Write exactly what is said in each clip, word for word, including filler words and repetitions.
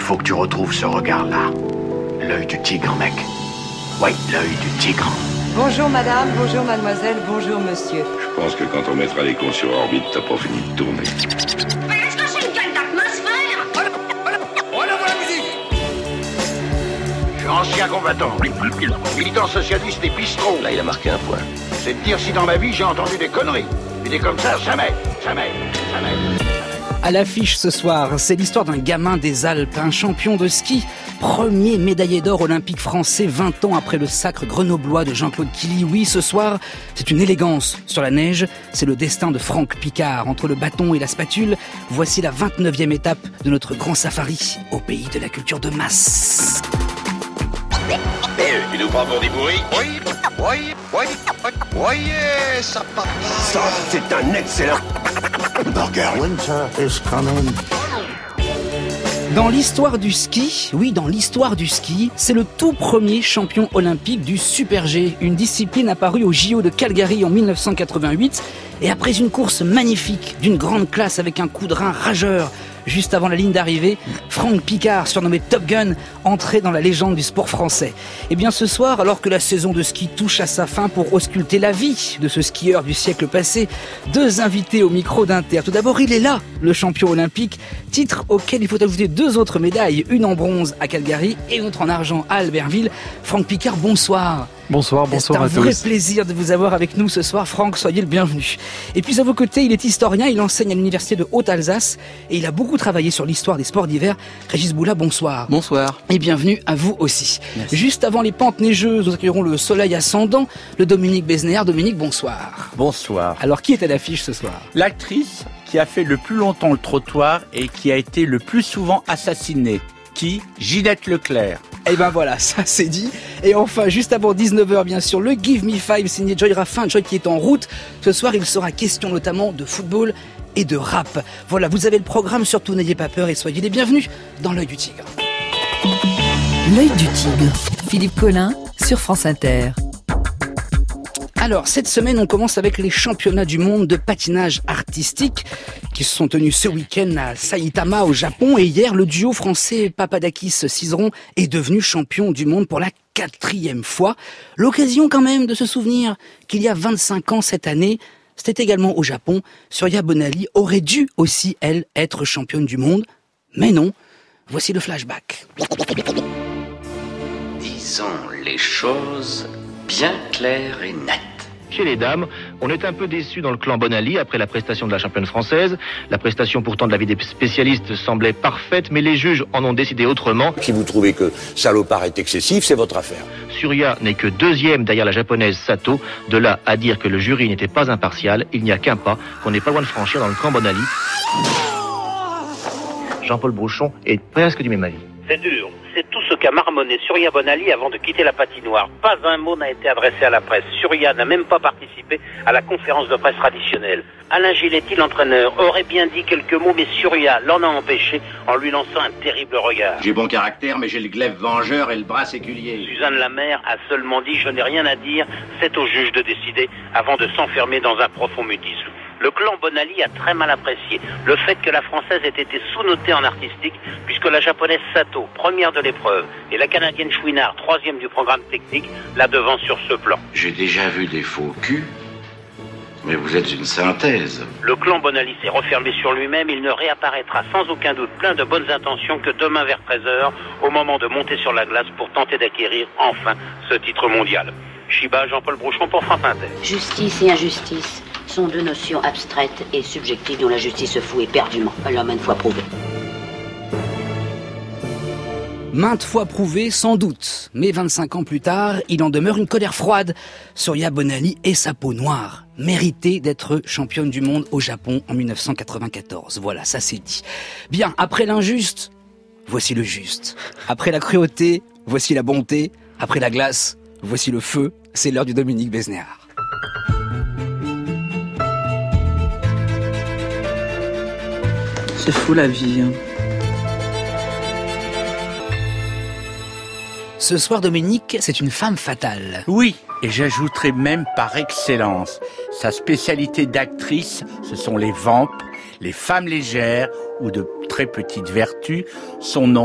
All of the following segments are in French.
faut que tu retrouves ce regard-là. L'œil du tigre, mec. Oui, l'œil du tigre. Bonjour madame, bonjour mademoiselle, bonjour monsieur. Je pense que quand on mettra les cons sur orbite, t'as pas fini de tourner. Mais est-ce que c'est une quelle d'atmosphère? On envoie la musique. Je suis ancien combattant, militant socialiste et bistrot. Là, il a marqué un point. C'est de dire si dans ma vie j'ai entendu des conneries. Une idée comme ça, jamais, jamais, jamais. À l'affiche ce soir, c'est l'histoire d'un gamin des Alpes, un champion de ski, premier médaillé d'or olympique français vingt ans après le sacre grenoblois de Jean-Claude Killy. Oui, ce soir, c'est une élégance sur la neige, c'est le destin de Franck Picard. Entre le bâton et la spatule, voici la vingt-neuvième étape de notre grand safari au pays de la culture de masse. Tu nous prends pour des bourris? Oui, oui, oui, oui, ça part. Ça, c'est un excellent burger. Winter is coming. Dans l'histoire du ski, oui, dans l'histoire du ski, c'est le tout premier champion olympique du Super G, une discipline apparue au J O de Calgary en dix-neuf cent quatre-vingt-huit. Et après une course magnifique, d'une grande classe avec un coup de rein rageur, juste avant la ligne d'arrivée, Franck Picard, surnommé Top Gun, entrait dans la légende du sport français. Et bien ce soir, alors que la saison de ski touche à sa fin pour ausculter la vie de ce skieur du siècle passé, deux invités au micro d'Inter. Tout d'abord, il est là, le champion olympique, titre auquel il faut ajouter deux autres médailles, une en bronze à Calgary et une autre en argent à Albertville. Franck Picard, bonsoir. Bonsoir, bonsoir à tous. C'est un vrai plaisir de vous avoir avec nous ce soir, Franck, soyez le bienvenu. Et puis à vos côtés, il est historien, il enseigne à l'université de Haute-Alsace et il a beaucoup travaillé sur l'histoire des sports d'hiver. Régis Boula, bonsoir. Bonsoir. Et bienvenue à vous aussi. Merci. Juste avant les pentes neigeuses, nous accueillerons le soleil ascendant, le Dominique Besnéard. Dominique, bonsoir. Bonsoir. Alors qui est à l'affiche ce soir? L'actrice qui a fait le plus longtemps le trottoir et qui a été le plus souvent assassinée. Qui? Ginette Leclerc. Et ben voilà, ça c'est dit. Et enfin, juste avant dix-neuf heures, bien sûr, le Give Me Five signé Joy Raffin, Joy qui est en route. Ce soir, il sera question notamment de football et de rap. Voilà, vous avez le programme, surtout n'ayez pas peur et soyez les bienvenus dans l'œil du tigre. L'œil du tigre, Philippe Collin sur France Inter. Alors, cette semaine, on commence avec les championnats du monde de patinage artistique qui se sont tenus ce week-end à Saitama, au Japon. Et hier, le duo français Papadakis-Cizeron est devenu champion du monde pour la quatrième fois. L'occasion quand même de se souvenir qu'il y a vingt-cinq ans cette année, c'était également au Japon, Surya Bonali aurait dû aussi, elle, être championne du monde. Mais non, voici le flashback. Disons les choses bien claires et nettes. Chez les dames, on est un peu déçus dans le clan Bonali après la prestation de la championne française. La prestation pourtant de l'avis des spécialistes semblait parfaite, mais les juges en ont décidé autrement. Si vous trouvez que salopard est excessif, c'est votre affaire. Surya n'est que deuxième derrière la japonaise Sato. De là à dire que le jury n'était pas impartial, il n'y a qu'un pas qu'on n'est pas loin de franchir dans le clan Bonali. Jean-Paul Brouchon est presque du même avis. C'est dur. C'est tout ce qu'a marmonné Surya Bonali avant de quitter la patinoire. Pas un mot n'a été adressé à la presse. Surya n'a même pas participé à la conférence de presse traditionnelle. Alain Giletti, l'entraîneur, aurait bien dit quelques mots, mais Surya l'en a empêché en lui lançant un terrible regard. J'ai bon caractère, mais j'ai le glaive vengeur et le bras séculier. Suzanne Lamère a seulement dit « Je n'ai rien à dire, c'est au juge de décider » avant de s'enfermer dans un profond mutisme. Le clan Bonali a très mal apprécié le fait que la Française ait été sous-notée en artistique, puisque la Japonaise Sato, première de l'épreuve, et la Canadienne Chouinard, troisième du programme technique, la devant sur ce plan. J'ai déjà vu des faux culs, mais vous êtes une synthèse. Le clan Bonali s'est refermé sur lui-même, il ne réapparaîtra sans aucun doute plein de bonnes intentions que demain vers treize heures, au moment de monter sur la glace pour tenter d'acquérir enfin ce titre mondial. Chiba, Jean-Paul Brouchon pour France Inter. Justice et injustice sont deux notions abstraites et subjectives dont la justice se fout éperdument. Elle l'a maintes fois prouvé. Maintes fois prouvé, sans doute. Mais vingt-cinq ans plus tard, il en demeure une colère froide. Surya Bonali et sa peau noire méritaient d'être championne du monde au Japon en dix-neuf cent quatre-vingt-quatorze. Voilà, ça c'est dit. Bien, après l'injuste, voici le juste. Après la cruauté, voici la bonté. Après la glace, voici le feu. C'est l'heure du Dominique Besnéard. C'est fou la vie. Hein. Ce soir, Dominique, c'est une femme fatale. Oui, et j'ajouterai même par excellence. Sa spécialité d'actrice, ce sont les vampes, les femmes légères ou de très petites vertus. Son nom,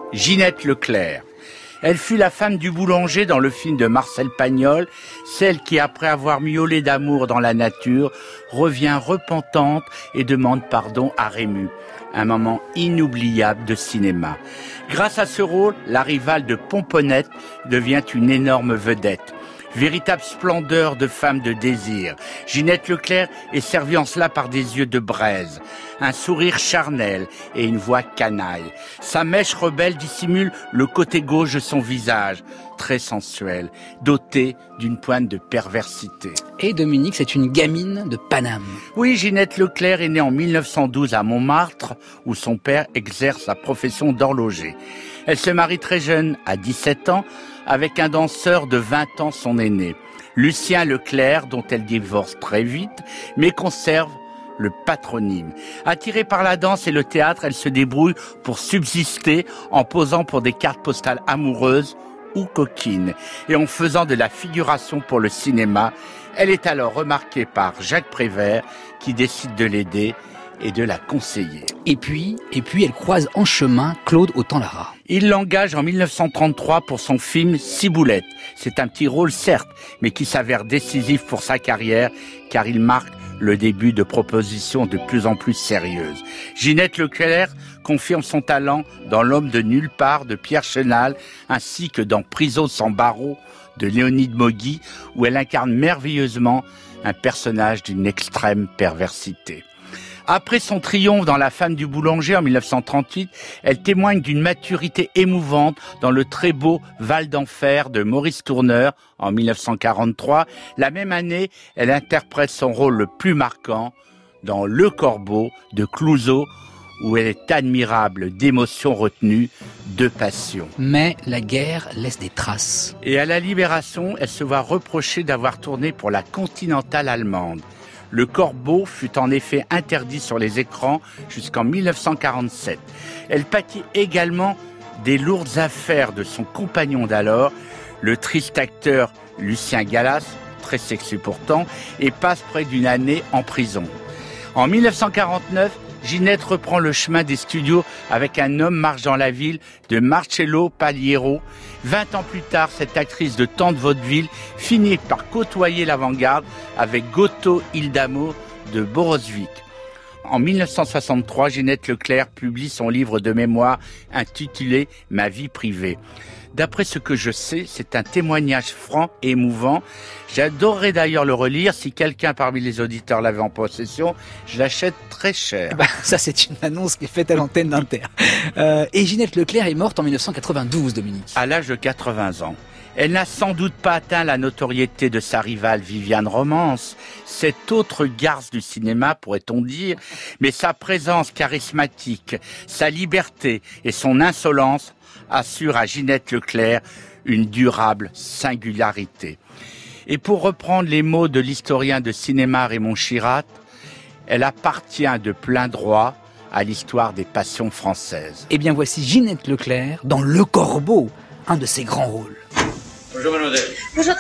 Ginette Leclerc. Elle fut la femme du boulanger dans le film de Marcel Pagnol, celle qui, après avoir miaulé d'amour dans la nature, revient repentante et demande pardon à Rému. Un moment inoubliable de cinéma. Grâce à ce rôle, la rivale de Pomponette devient une énorme vedette. Véritable splendeur de femme de désir, Ginette Leclerc est servie en cela par des yeux de braise, un sourire charnel et une voix canaille. Sa mèche rebelle dissimule le côté gauche de son visage, très sensuel, doté d'une pointe de perversité. Et Dominique, c'est une gamine de Paname. Oui, Ginette Leclerc est née en mille neuf cent douze à Montmartre, où son père exerce la profession d'horloger. Elle se marie très jeune, à dix-sept ans, avec un danseur de vingt ans, son aîné, Lucien Leclerc, dont elle divorce très vite, mais conserve le patronyme. Attirée par la danse et le théâtre, elle se débrouille pour subsister en posant pour des cartes postales amoureuses ou coquines et en faisant de la figuration pour le cinéma. Elle est alors remarquée par Jacques Prévert qui décide de l'aider et de la conseiller. Et puis, et puis elle croise en chemin Claude Autant-Lara. Il l'engage en mille neuf cent trente-trois pour son film Ciboulette. C'est un petit rôle certes, mais qui s'avère décisif pour sa carrière car il marque le début de propositions de plus en plus sérieuses. Ginette Leclerc confirme son talent dans L'homme de nulle part de Pierre Chenal, ainsi que dans Prison sans barreaux de Léonide Mogui, où elle incarne merveilleusement un personnage d'une extrême perversité. Après son triomphe dans La femme du boulanger en mille neuf cent trente-huit, elle témoigne d'une maturité émouvante dans le très beau Val d'Enfer de Maurice Tourneur en mille neuf cent quarante-trois. La même année, elle interprète son rôle le plus marquant dans Le Corbeau de Clouzot, où elle est admirable d'émotions retenues, de passion. Mais la guerre laisse des traces. Et à la Libération, elle se voit reprocher d'avoir tourné pour la Continentale allemande. Le Corbeau fut en effet interdit sur les écrans jusqu'en mille neuf cent quarante-sept. Elle pâtit également des lourdes affaires de son compagnon d'alors, le triste acteur Lucien Gallas, très sexy pourtant, et passe près d'une année en prison. En mille neuf cent quarante-neuf, Ginette reprend le chemin des studios avec Un homme marche dans la ville de Marcello Pagliaro. Vingt ans plus tard, cette actrice de tant de vaudeville finit par côtoyer l'avant-garde avec Goto Ildamo de Borosvik. En mille neuf cent soixante-trois, Ginette Leclerc publie son livre de mémoire intitulé « Ma vie privée ». D'après ce que je sais, c'est un témoignage franc et émouvant. J'adorerais d'ailleurs le relire. Si quelqu'un parmi les auditeurs l'avait en possession, je l'achète très cher. Bah, ça, c'est une annonce qui est faite à l'antenne d'Inter. Euh, et Ginette Leclerc est morte en mille neuf cent quatre-vingt-douze, Dominique. À l'âge de quatre-vingts ans. Elle n'a sans doute pas atteint la notoriété de sa rivale Viviane Romance, cette autre garce du cinéma, pourrait-on dire, mais sa présence charismatique, sa liberté et son insolence assure à Ginette Leclerc une durable singularité. Et pour reprendre les mots de l'historien de cinéma Raymond Chirat, elle appartient de plein droit à l'histoire des passions françaises. Eh bien voici Ginette Leclerc dans Le Corbeau, un de ses grands rôles. Bonjour mademoiselle. Bonjour.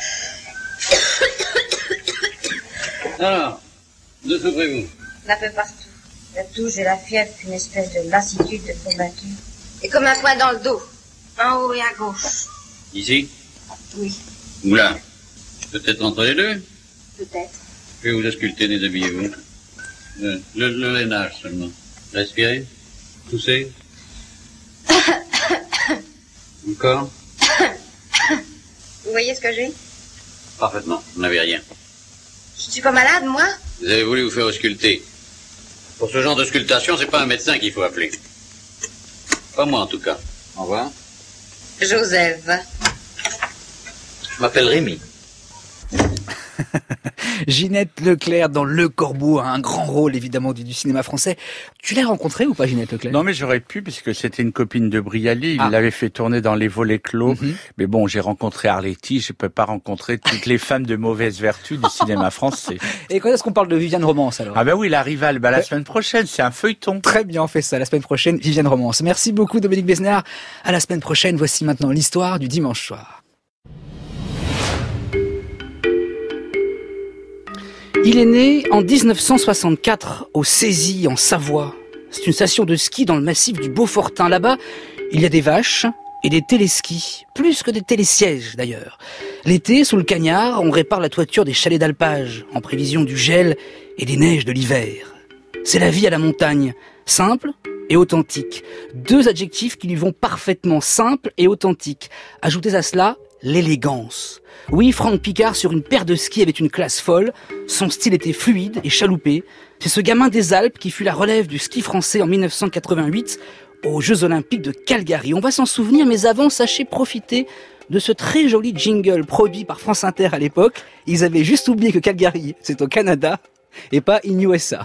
Alors, d'où souffrez-vous? Un peu partout. La toux et la fièvre, une espèce de lassitude de combattu. Et comme un point dans le dos, en haut et à gauche. Ici? Oui. Ou là? Peut-être entre les deux? Peut-être. Je vais vous ausculter, déshabillez-vous. Le, le, le lainage seulement. Respirez. Toussez. Encore? Vous voyez ce que j'ai? Parfaitement, vous n'avez rien. Je ne suis pas malade, moi? Vous avez voulu vous faire ausculter. Pour ce genre d'auscultation, c'est pas un médecin qu'il faut appeler. Pas moi, en tout cas. Au revoir. Joseph. Je m'appelle Rémi. Ginette Leclerc dans Le Corbeau, un grand rôle évidemment du, du cinéma français. Tu l'as rencontrée ou pas, Ginette Leclerc? Non, mais j'aurais pu, puisque c'était une copine de Brialy. Il ah. l'avait fait tourner dans Les Volets Clos. Mm-hmm. Mais bon, j'ai rencontré Arletty, je peux pas rencontrer toutes les femmes de mauvaise vertu du cinéma français. Et quand est-ce qu'on parle de Viviane Romance alors? Ah ben oui, la rivale, bah, la semaine prochaine, c'est un feuilleton. Très bien, on fait ça, la semaine prochaine, Viviane Romance. Merci beaucoup Dominique Besnard. À la semaine prochaine, voici maintenant l'histoire du dimanche soir. Il est né en dix-neuf cent soixante-quatre au Césy, en Savoie. C'est une station de ski dans le massif du Beaufortin. Là-bas, il y a des vaches et des téléskis, plus que des télésièges d'ailleurs. L'été, sous le cagnard, on répare la toiture des chalets d'alpage, en prévision du gel et des neiges de l'hiver. C'est la vie à la montagne, simple et authentique. Deux adjectifs qui lui vont parfaitement, simple et authentique. Ajoutez à cela l'élégance. Oui, Franck Piccard sur une paire de skis avait une classe folle, son style était fluide et chaloupé. C'est ce gamin des Alpes qui fut la relève du ski français en mille neuf cent quatre-vingt-huit aux Jeux Olympiques de Calgary. On va s'en souvenir, mais avant, sachez profiter de ce très joli jingle produit par France Inter à l'époque. Ils avaient juste oublié que Calgary, c'est au Canada et pas in U S A.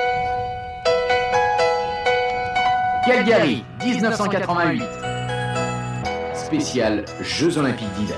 Calgary, dix-neuf cent quatre-vingt-huit. Spécial Jeux Olympiques d'hiver.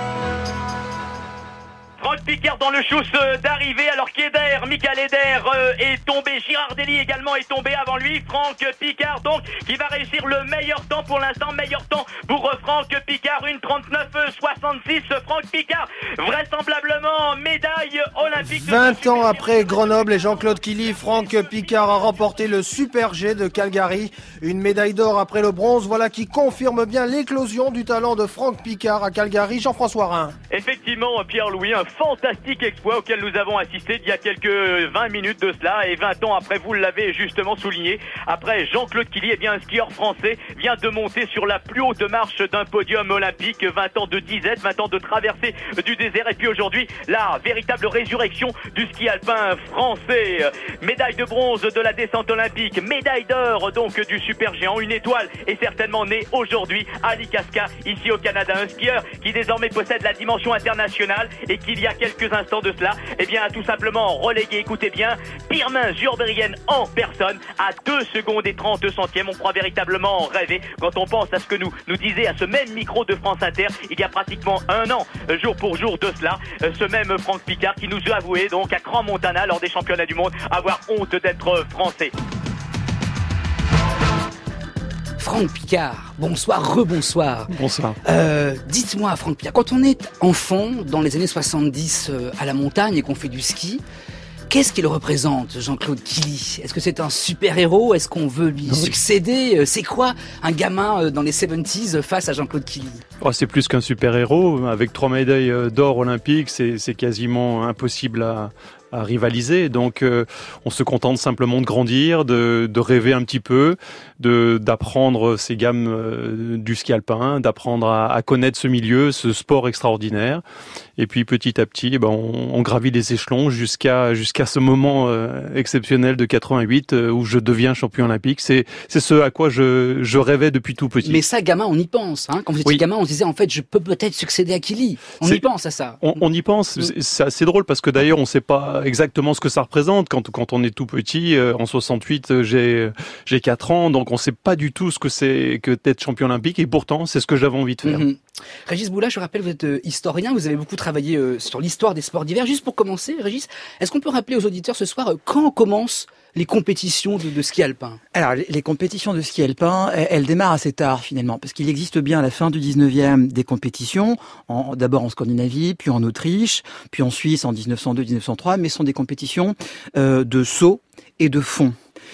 Franck Piccard dans le chousse d'arrivée alors qu'Eder, Michael Eder euh, est tombé, Girardelli également est tombé avant lui. Franck Piccard donc qui va réussir le meilleur temps pour l'instant, meilleur temps pour euh, Franck Piccard, une trente-neuf soixante-six. Franck Piccard vraisemblablement médaille olympique. vingt ans après Grenoble et Jean-Claude Killy, Franck Piccard a remporté le Super G de Calgary, une médaille d'or après le bronze, voilà qui confirme bien l'éclosion du talent de Franck Piccard à Calgary. Jean-François Rhin. Effectivement Pierre-Louis, un fantastique exploit auquel nous avons assisté il y a quelques vingt minutes de cela, et vingt ans après, vous l'avez justement souligné, après Jean-Claude Killy, eh bien un skieur français vient de monter sur la plus haute marche d'un podium olympique. Vingt ans de disette, vingt ans de traversée du désert, et puis aujourd'hui la véritable résurrection du ski alpin français. Médaille de bronze de la descente olympique, médaille d'or donc du super géant. Une étoile est certainement née aujourd'hui à Licaska, ici au Canada. Un skieur qui désormais possède la dimension internationale et qui il y a quelques instants de cela, eh bien, a tout simplement relégué, écoutez bien, Pirmin Jurbergen en personne à deux secondes et trente centièmes. On croit véritablement rêver quand on pense à ce que nous, nous disait à ce même micro de France Inter il y a pratiquement un an, jour pour jour de cela, ce même Franck Piccard qui nous a avoué donc à Crans-Montana lors des championnats du monde avoir honte d'être français. Franck Piccard, bonsoir, rebonsoir. Bonsoir. Euh, dites-moi, Franck Piccard, quand on est enfant, dans les années soixante-dix, euh, à la montagne et qu'on fait du ski, qu'est-ce qu'il représente, Jean-Claude Killy? Est-ce que c'est un super-héros? Est-ce qu'on veut lui oui. succéder? C'est quoi un gamin dans les soixante-dix face à Jean-Claude Killy? Oh, c'est plus qu'un super-héros. Avec trois médailles d'or olympiques, c'est, c'est quasiment impossible à... à rivaliser, donc euh, on se contente simplement de grandir, de, de rêver un petit peu, de d'apprendre ces gammes euh, du ski alpin, d'apprendre à, à connaître ce milieu, ce sport extraordinaire, et puis petit à petit, ben, on, on gravit les échelons jusqu'à jusqu'à ce moment euh, exceptionnel de quatre-vingt-huit euh, où je deviens champion olympique. C'est c'est ce à quoi je je rêvais depuis tout petit. Mais ça, gamin, on y pense. Hein. Quand vous étiez oui. gamin, on se disait en fait, je peux peut-être succéder à Killy. On c'est, y pense à ça. On, on y pense. C'est, c'est assez drôle parce que d'ailleurs, on sait pas exactement ce que ça représente quand quand on est tout petit. Euh, en soixante-huit, j'ai j'ai quatre ans, donc on sait pas du tout ce que c'est que d'être champion olympique, et pourtant c'est ce que j'avais envie de faire. Mm-hmm. Régis Boula, je rappelle, vous êtes euh, historien, vous avez beaucoup travaillé euh, sur l'histoire des sports d'hiver. Juste pour commencer, Régis, est-ce qu'on peut rappeler aux auditeurs ce soir euh, quand commencent les compétitions de, de ski alpin? Alors, les, les compétitions de ski alpin, elles, elles démarrent assez tard finalement, parce qu'il existe bien à la fin du dix-neuvième des compétitions, en, d'abord en Scandinavie, puis en Autriche, puis en Suisse en dix-neuf cent deux dix-neuf cent trois, mais ce sont des compétitions euh, de saut et de fond.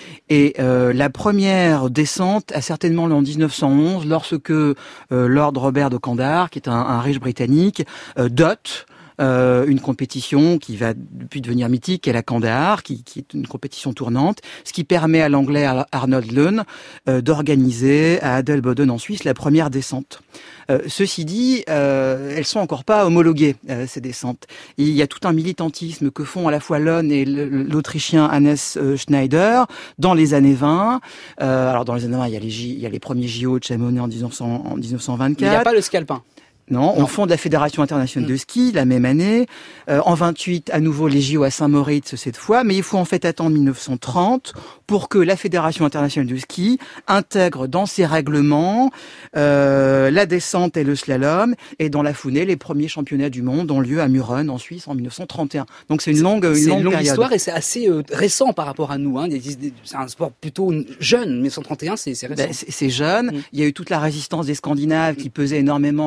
Et euh, la première descente a certainement lieu en dix-neuf cent onze, lorsque euh, Lord Robert de Kandahar, qui est un, un riche britannique, euh, dote Euh, une compétition qui va depuis devenir mythique, qui est la Kandahar, qui, qui est une compétition tournante, ce qui permet à l'anglais Arnold Lund euh, d'organiser à Adelboden en Suisse la première descente. Euh, ceci dit, euh, elles sont encore pas homologuées, euh, ces descentes. Et il y a tout un militantisme que font à la fois Lund et l'Autrichien Hannes Schneider dans les années vingt. Euh, alors dans les années vingt, il y a les, J, il y a les premiers J O de Chamonix en dix-neuf cents, en dix-neuf cent vingt-quatre. Il n'y a pas le ski alpin. Non, on fonde la Fédération internationale de ski la même année. Euh, en vingt-huit, à nouveau les J O à Saint-Moritz cette fois, mais il faut en fait attendre dix-neuf cent trente pour que la Fédération internationale de ski intègre dans ses règlements euh, la descente et le slalom, et dans la foulée, les premiers championnats du monde ont lieu à Mürren en Suisse en dix-neuf cent trente et un. Donc c'est une longue, une c'est longue, une longue période. histoire, et c'est assez euh, récent par rapport à nous. Hein. C'est un sport plutôt jeune, dix-neuf cent trente et un, c'est, c'est récent. Ben, c'est, c'est jeune. Mm. Il y a eu toute la résistance des Scandinaves qui pesait énormément à la Fédération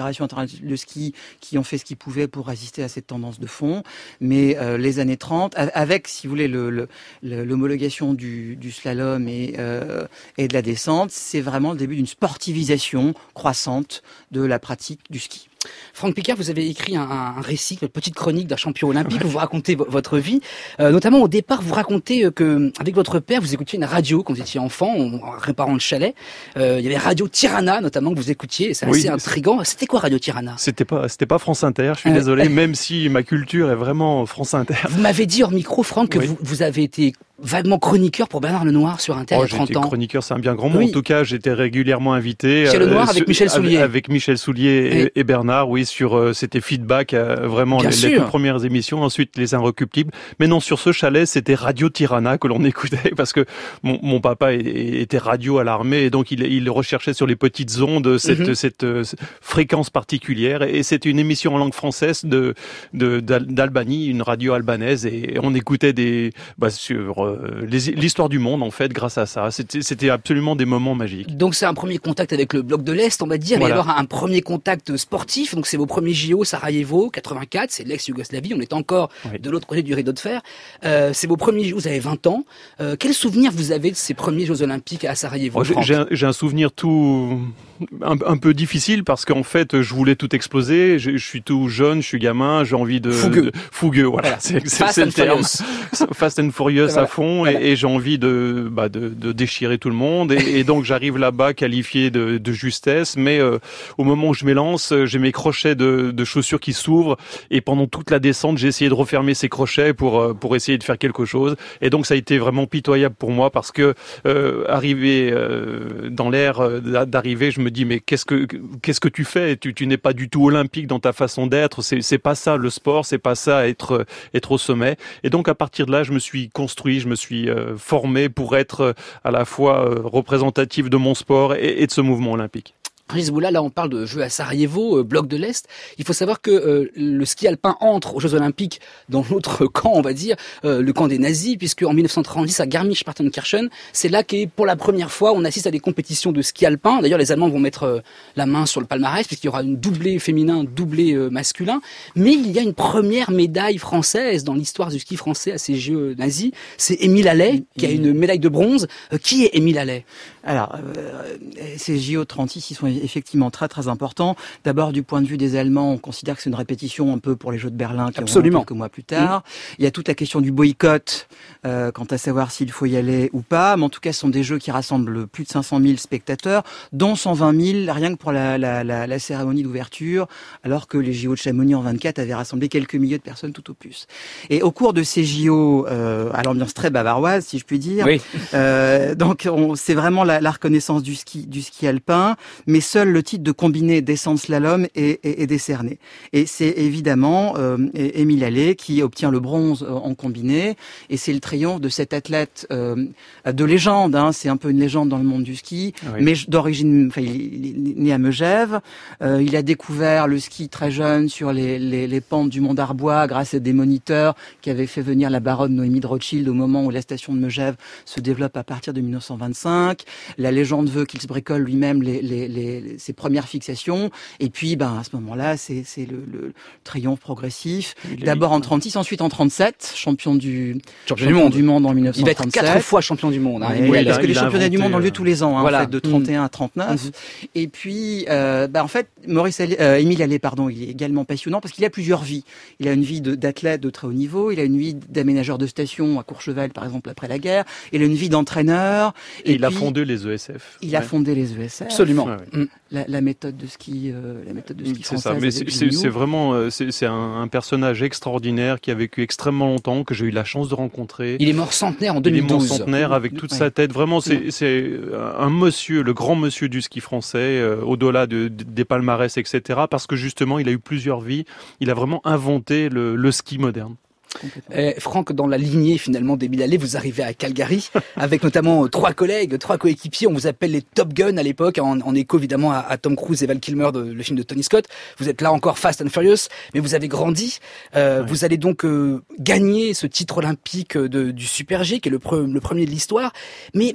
fédérations internationales de ski qui ont fait ce qu'ils pouvaient pour résister à cette tendance de fond. Mais euh, les années trente, avec, si vous voulez, le, le, l'homologation du, du slalom et, euh, et de la descente, c'est vraiment le début d'une sportivisation croissante de la pratique du ski. Franck Piccard, vous avez écrit un, un récit, une petite chronique d'un champion olympique où vous racontez v- votre vie. Euh, notamment au départ, vous racontez que avec votre père, vous écoutiez une radio quand vous étiez enfant, en, en réparant le chalet. Euh, il y avait Radio Tirana notamment que vous écoutiez, et c'est oui, assez intriguant. C'était quoi Radio Tirana ? C'était pas, c'était pas France Inter. Je suis euh, désolé, euh, même si ma culture est vraiment France Inter. Vous m'avez dit hors micro, Franck, que oui. vous, vous avez été vaguement chroniqueur pour Bernard Lenoir sur Inter oh, il y a trente ans. Chroniqueur, c'est un bien grand mot. Oui. En tout cas, j'étais régulièrement invité. Chez Lenoir euh, avec Michel Soulier. Avec, avec Michel Soulier et, oui. et Bernard, oui, sur euh, c'était Feedback, euh, vraiment les, les toutes premières émissions. Ensuite, Les Inrecuptibles. Mais non, sur ce chalet, c'était Radio Tirana que l'on écoutait parce que mon, mon papa était radio à l'armée et donc il, il recherchait sur les petites ondes cette, mm-hmm. cette, euh, cette fréquence particulière. Et c'était une émission en langue française de, de d'Albanie, une radio albanaise, et on écoutait des bah, sur euh, les l'histoire du monde, en fait, grâce à ça. C'était, c'était absolument des moments magiques. Donc, c'est un premier contact avec le bloc de l'Est, on va dire. Voilà. Il va y avoir un premier contact sportif. Donc, c'est vos premiers J O, Sarajevo, quatre-vingt-quatre. C'est l'ex-Yougoslavie. On est encore oui. de l'autre côté du rideau de fer. Euh, c'est vos premiers J O, vous avez vingt ans. Euh, quel souvenir vous avez de ces premiers Jeux Olympiques à Sarajevo? oh, j'ai, un, j'ai un souvenir tout... Un, un peu difficile parce qu'en fait, je voulais tout exploser. Je, je suis tout jeune, je suis gamin, j'ai envie de... Fougueux. De, fougueux, voilà. voilà. C'est, c'est, Fast c'est and le terme. Furious. Fast and Furious voilà. à fond. Voilà. Et, et j'ai envie de, bah, de, de déchirer tout le monde. Et, et donc, j'arrive là-bas qualifié de, de justesse. Mais euh, au moment où je m'élance, j'ai mes crochets de, de chaussures qui s'ouvrent. Et pendant toute la descente, j'ai essayé de refermer ces crochets pour, pour essayer de faire quelque chose. Et donc, ça a été vraiment pitoyable pour moi parce que euh, arrivé euh, dans l'air d'arrivée, je me dis, mais qu'est-ce que qu'est-ce que tu fais? Tu, tu n'es pas du tout olympique dans ta façon d'être. C'est, c'est pas ça le sport, c'est pas ça être être au sommet. Et donc à partir de là, je me suis construit, je me suis euh, formé pour être à la fois euh, représentatif de mon sport et, et de ce mouvement olympique. Hizbullah, là on parle de Jeux à Sarajevo, euh, bloc de l'Est. Il faut savoir que euh, le ski alpin entre aux Jeux Olympiques dans l'autre camp, on va dire, euh, le camp des nazis, puisque en dix-neuf cent trente-dix à Garmisch-Partenkirchen, c'est là qu'est pour la première fois on assiste à des compétitions de ski alpin. D'ailleurs les Allemands vont mettre euh, la main sur le palmarès puisqu'il y aura une doublée féminin, doublée euh, masculin. Mais il y a une première médaille française dans l'histoire du ski français à ces Jeux nazis. C'est Émile Allais qui a une médaille de bronze. Euh, qui est Émile Allais? Alors, euh, ces J O trente-six, ils sont effectivement très très importants. D'abord, du point de vue des Allemands, on considère que c'est une répétition un peu pour les Jeux de Berlin qui Absolument. auront quelques mois plus tard. Mmh. Il y a toute la question du boycott, euh, quant à savoir s'il faut y aller ou pas. Mais en tout cas, ce sont des Jeux qui rassemblent plus de cinq cent mille spectateurs, dont cent vingt mille rien que pour la, la, la, la cérémonie d'ouverture, alors que les J O de Chamonix en vingt-quatre avaient rassemblé quelques milliers de personnes tout au plus. Et au cours de ces J O, euh, à l'ambiance très bavaroise, si je puis dire, oui. euh, donc on, c'est vraiment la, la reconnaissance du ski, du ski alpin, mais seul le titre de combiné descente slalom est, est, est décerné. Et c'est évidemment euh, Émile Allais qui obtient le bronze en combiné, et c'est le triomphe de cet athlète euh, de légende. Hein, c'est un peu une légende dans le monde du ski, oui. mais d'origine, enfin, il est né à Megève. Euh, il a découvert le ski très jeune sur les, les, les pentes du Mont d'Arbois grâce à des moniteurs qui avaient fait venir la baronne Noémie de Rothschild au moment où la station de Megève se développe à partir de dix-neuf cent vingt-cinq. La légende veut qu'il se bricole lui-même les, les, les, ses premières fixations. Et puis, ben, à ce moment-là, c'est, c'est le, le triomphe progressif. Il D'abord en trente-six, ensuite en trente-sept, champion du, champion, champion du, monde. du monde en dix-neuf cent trente-sept. Il va être quatre fois champion du monde. Hein. Ouais, oui, parce que les championnats du monde ont lieu tous les ans, hein, voilà. en fait, de trente et un à trente-neuf. Mmh. Et puis, euh, ben, en fait, Maurice Allais, euh, Émile Allais, pardon, il est également passionnant parce qu'il a plusieurs vies. Il a une vie de, d'athlète de très haut niveau, il a une vie d'aménageur de station à Courchevel, par exemple, après la guerre. Il a une vie d'entraîneur. Et, et il puis, a fondé les E S F. Il ouais. a fondé les E S F. Absolument. Ouais, ouais. La, la méthode de ski, euh, la méthode de ski c'est française. Ça. Mais c'est, c'est, c'est vraiment, c'est, c'est un, un personnage extraordinaire qui a vécu extrêmement longtemps, que j'ai eu la chance de rencontrer. Il est mort centenaire en deux mille douze. Il est mort centenaire avec toute ouais. sa tête. Vraiment, c'est, c'est un monsieur, le grand monsieur du ski français, euh, au-delà de, de, des palmarès, et cetera. Parce que justement, il a eu plusieurs vies. Il a vraiment inventé le, le ski moderne. Eh, Franck, dans la lignée finalement d'Émile Allais, vous arrivez à Calgary avec notamment trois collègues, trois coéquipiers. On vous appelle les Top Gun à l'époque, en, en écho évidemment à, à Tom Cruise et Val Kilmer, de, le film de Tony Scott. Vous êtes là encore Fast and Furious, mais vous avez grandi. Euh, ouais. Vous allez donc euh, gagner ce titre olympique de, du Super G, qui est le, pre, le premier de l'histoire. Mais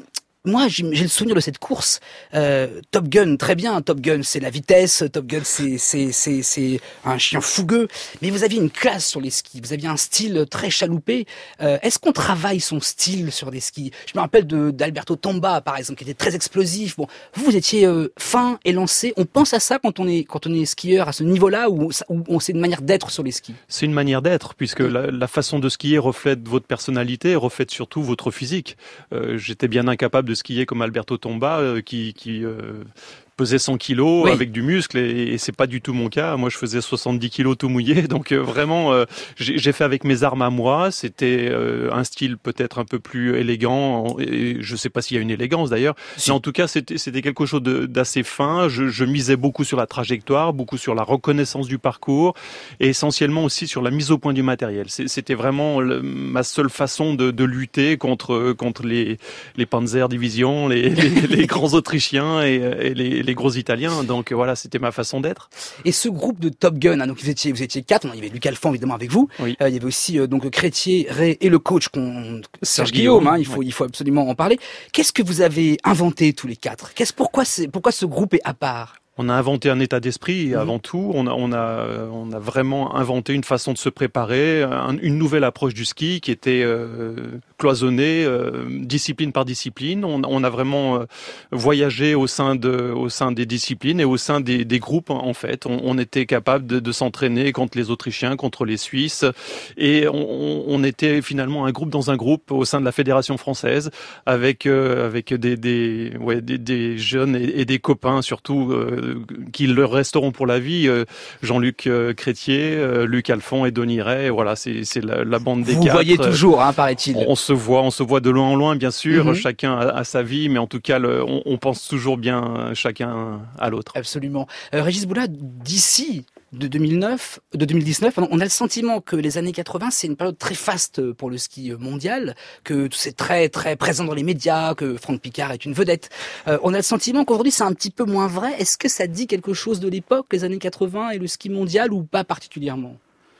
moi, j'ai, j'ai le souvenir de cette course. Euh, Top Gun, très bien. Top Gun, c'est la vitesse. Top Gun, c'est, c'est, c'est, c'est un chien fougueux. Mais vous aviez une classe sur les skis. Vous aviez un style très chaloupé. Euh, est-ce qu'on travaille son style sur des skis? Je me rappelle de, d'Alberto Tomba, par exemple, qui était très explosif. Bon, vous, vous étiez euh, fin et lancé. On pense à ça quand on est, quand on est skieur à ce niveau-là, ou on c'est une manière d'être sur les skis? C'est une manière d'être, puisque la, la façon de skier reflète votre personnalité, reflète surtout votre physique. Euh, j'étais bien incapable de skier comme Alberto Tomba, euh, qui, qui euh, pesait cent kilos oui. avec du muscle, et, et c'est pas du tout mon cas. Moi, je faisais soixante-dix kilos tout mouillé, donc euh, vraiment, euh, j'ai, j'ai fait avec mes armes à moi. C'était euh, un style peut-être un peu plus élégant, et je sais pas s'il y a une élégance d'ailleurs, si. mais en tout cas, c'était, c'était quelque chose de, d'assez fin. Je, je misais beaucoup sur la trajectoire, beaucoup sur la reconnaissance du parcours, et essentiellement aussi sur la mise au point du matériel. C'était vraiment le, ma seule façon de, de lutter contre contre les les Panzer Division, les, les, les grands Autrichiens et, et les les gros Italiens, donc voilà, c'était ma façon d'être. Et ce groupe de Top Gun, hein, donc vous étiez, vous étiez quatre, il y avait Luc Alphand évidemment avec vous, oui. euh, il y avait aussi euh, donc Crétier, Ray et le coach qu'on, Serge Guillaume, hein, il faut, oui. il faut absolument en parler. Qu'est-ce que vous avez inventé tous les quatre? Qu'est-ce, pourquoi, c'est, pourquoi ce groupe est à part? On a inventé un état d'esprit avant mmh. tout. On a, on a, on a vraiment inventé une façon de se préparer, un, une nouvelle approche du ski qui était euh, cloisonnée, euh, discipline par discipline. On, on a vraiment euh, voyagé au sein de, au sein des disciplines et au sein des, des groupes. En fait, on, on était capable de, de s'entraîner contre les Autrichiens, contre les Suisses, et on, on était finalement un groupe dans un groupe au sein de la Fédération française, avec euh, avec des, des, ouais, des, des jeunes et, et des copains surtout. Euh, qui le resteront pour la vie, euh, Jean-Luc euh, Crétier, euh, Luc Alphand et Denis Ray. Voilà, c'est, c'est la, la bande des Vous quatre. Vous voyez toujours, hein, paraît-il. On, on se voit, on se voit de loin en loin, bien sûr. Mm-hmm. Chacun a, a sa vie, mais en tout cas, le, on, on pense toujours bien chacun à l'autre. Absolument. Euh, Régis Boula, d'ici de deux mille neuf, de deux mille dix-neuf, on a le sentiment que les années quatre-vingts, c'est une période très faste pour le ski mondial, que c'est très très présent dans les médias, que Franck Piccard est une vedette. Euh, on a le sentiment qu'aujourd'hui c'est un petit peu moins vrai. Est-ce que ça dit quelque chose de l'époque, les années quatre-vingts et le ski mondial, ou pas particulièrement?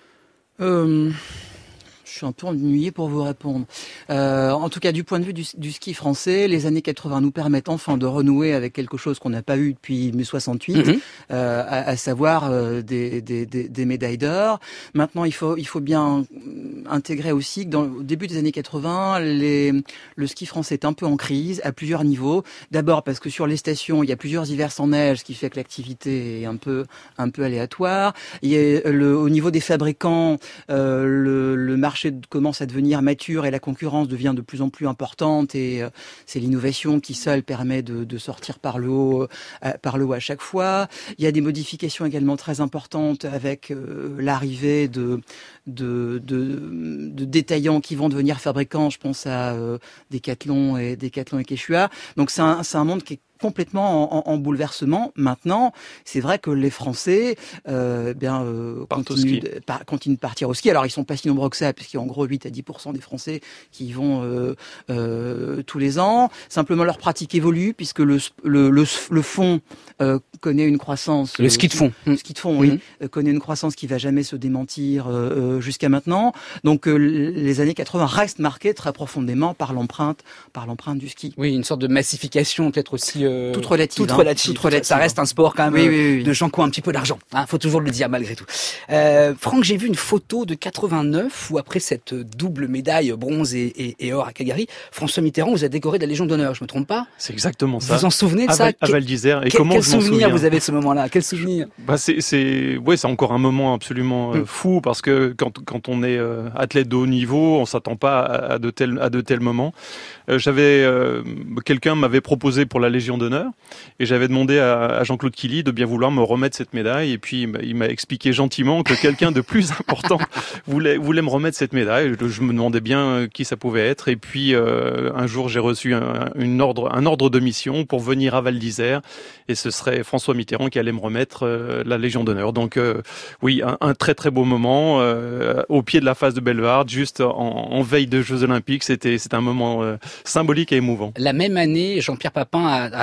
euh... Je suis un peu ennuyé pour vous répondre. Euh, en tout cas, du point de vue du, du ski français, les années quatre-vingts nous permettent enfin de renouer avec quelque chose qu'on n'a pas eu depuis mai soixante-huit, mmh. euh, à, à savoir euh, des, des, des, des médailles d'or. Maintenant, il faut, il faut bien intégrer aussi que dans, au début des années quatre-vingts, les, le ski français est un peu en crise à plusieurs niveaux. D'abord parce que sur les stations, il y a plusieurs hivers sans neige, ce qui fait que l'activité est un peu, un peu aléatoire. Il y a le, au niveau des fabricants, euh, le, le marché commence à devenir mature et la concurrence devient de plus en plus importante, et euh, c'est l'innovation qui seule permet de, de sortir par le haut, euh, par le haut à chaque fois. Il y a des modifications également très importantes avec euh, l'arrivée de, de, de, de détaillants qui vont devenir fabricants. Je pense à euh, Decathlon et Decathlon et Quechua. Donc c'est un, c'est un monde qui est complètement en, en, en bouleversement. Maintenant, c'est vrai que les Français euh, bien, euh, continuent, de, par, continuent de partir au ski. Alors, ils sont pas si nombreux que ça, puisqu'il y a en gros huit à dix pour cent des Français qui y vont euh, euh, tous les ans. Simplement, leur pratique évolue, puisque le, le, le, le fond euh, connaît une croissance... Le ski de fond. Le ski de fond, oui. Mm-hmm. Euh, connaît une croissance qui va jamais se démentir euh, jusqu'à maintenant. Donc, euh, les années quatre-vingts restent marquées très profondément par l'empreinte, par l'empreinte du ski. Oui, une sorte de massification, peut-être aussi... Euh, toute relative, toute relative. Toute relative. Ça reste un sport quand même oui, euh, oui, oui. de gens qui ont un petit peu d'argent. Hein, faut toujours le dire malgré tout. Euh, Franck, j'ai vu une photo de quatre-vingt-neuf où après cette double médaille bronze et, et, et or à Calgary, François Mitterrand vous a décoré de la Légion d'honneur. Je me trompe pas? C'est exactement ça. Vous en souvenez de à ça? Val, à Val d'Isère. Et quel, comment quel je m'en souvenir souviens vous avez de ce moment-là? Quel souvenir? Bah c'est c'est ouais c'est encore un moment absolument euh, mm. fou, parce que quand quand on est euh, athlète de haut niveau, on s'attend pas à, à de tels à de tels moments. Euh, j'avais euh, quelqu'un m'avait proposé pour la Légion d'honneur, et j'avais demandé à, à Jean-Claude Killy de bien vouloir me remettre cette médaille, et puis il m'a expliqué gentiment que quelqu'un de plus important voulait voulait me remettre cette médaille. Je, je me demandais bien qui ça pouvait être, et puis euh, un jour j'ai reçu un, une ordre un ordre de mission pour venir à Val d'Isère, et ce serait François Mitterrand qui allait me remettre euh, la Légion d'honneur. Donc euh, oui, un, un très très beau moment euh, au pied de la face de Bellewaerde, juste en, en veille de Jeux Olympiques. C'était c'était un moment euh, symbolique et émouvant. La même année, Jean-Pierre Papin a,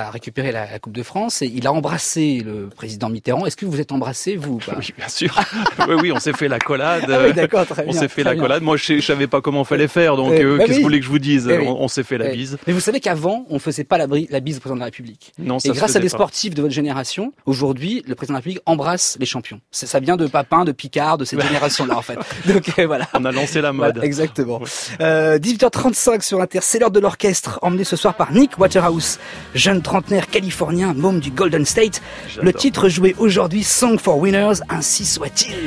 a récupéré la, la Coupe de France et il a embrassé le président Mitterrand. Est-ce que vous vous êtes embrassé, vous ou pas? Oui, bien sûr. oui, oui, on s'est fait l'accolade. Ah oui, d'accord, très on bien. s'est fait très l'accolade. bien. Moi, je, je savais pas comment fallait faire, donc Euh, euh, bah qu'est-ce oui. que vous voulez que je vous dise? Eh oui. on, on s'est fait la Eh. bise. Mais vous savez qu'avant, on faisait pas la, bri- la bise au président de la République. Non, ça et se grâce à faisait des pas. sportifs de votre génération, aujourd'hui, le président de la République embrasse les champions. C'est, ça vient de Papin, de Picard, de cette génération-là, en fait. Donc euh, voilà. On a lancé la mode. Voilà, exactement. Euh, dix-huit heures trente-cinq sur Inter, c'est l'heure de l'orchestre, emmené ce soir par Nick Waterhouse, jeune trentenaire californien, môme du Golden State. J'adore. Le titre joué aujourd'hui, Song for Winners, ainsi soit-il.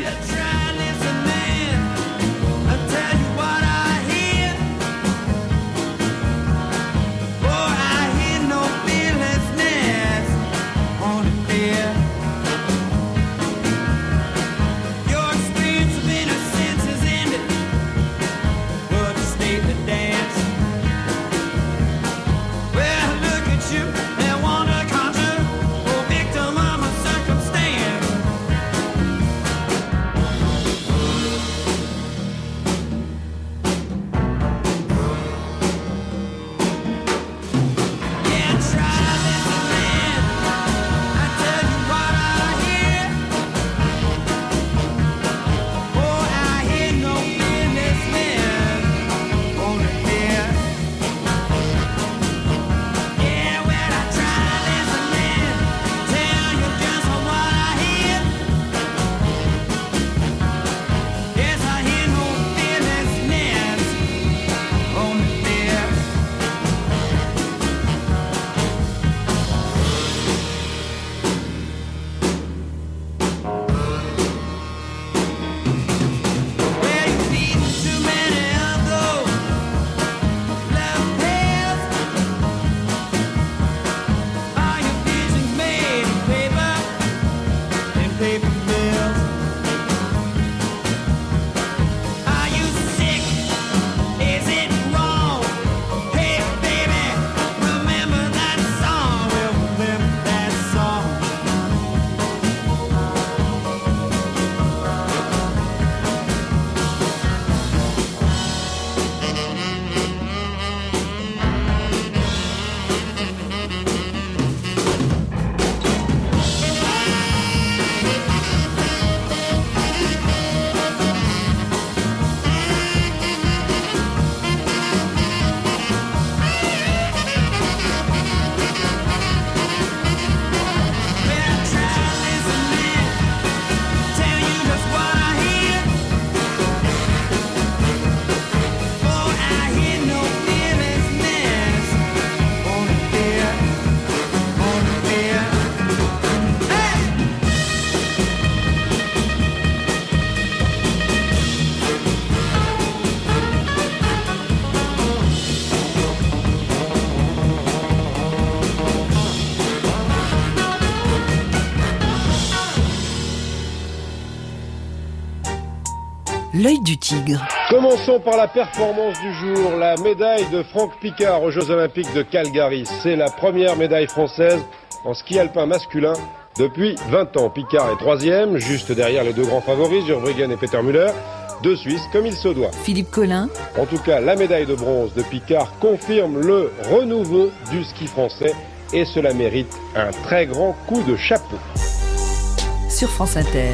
L'œil du tigre. Commençons par la performance du jour, la médaille de Franck Picard aux Jeux Olympiques de Calgary. C'est la première médaille française en ski alpin masculin depuis vingt ans. Picard est troisième, juste derrière les deux grands favoris, Zurbriggen et Peter Müller. Deux Suisses comme il se doit. Philippe Collin. En tout cas, la médaille de bronze de Picard confirme le renouveau du ski français et cela mérite un très grand coup de chapeau. Sur France Inter.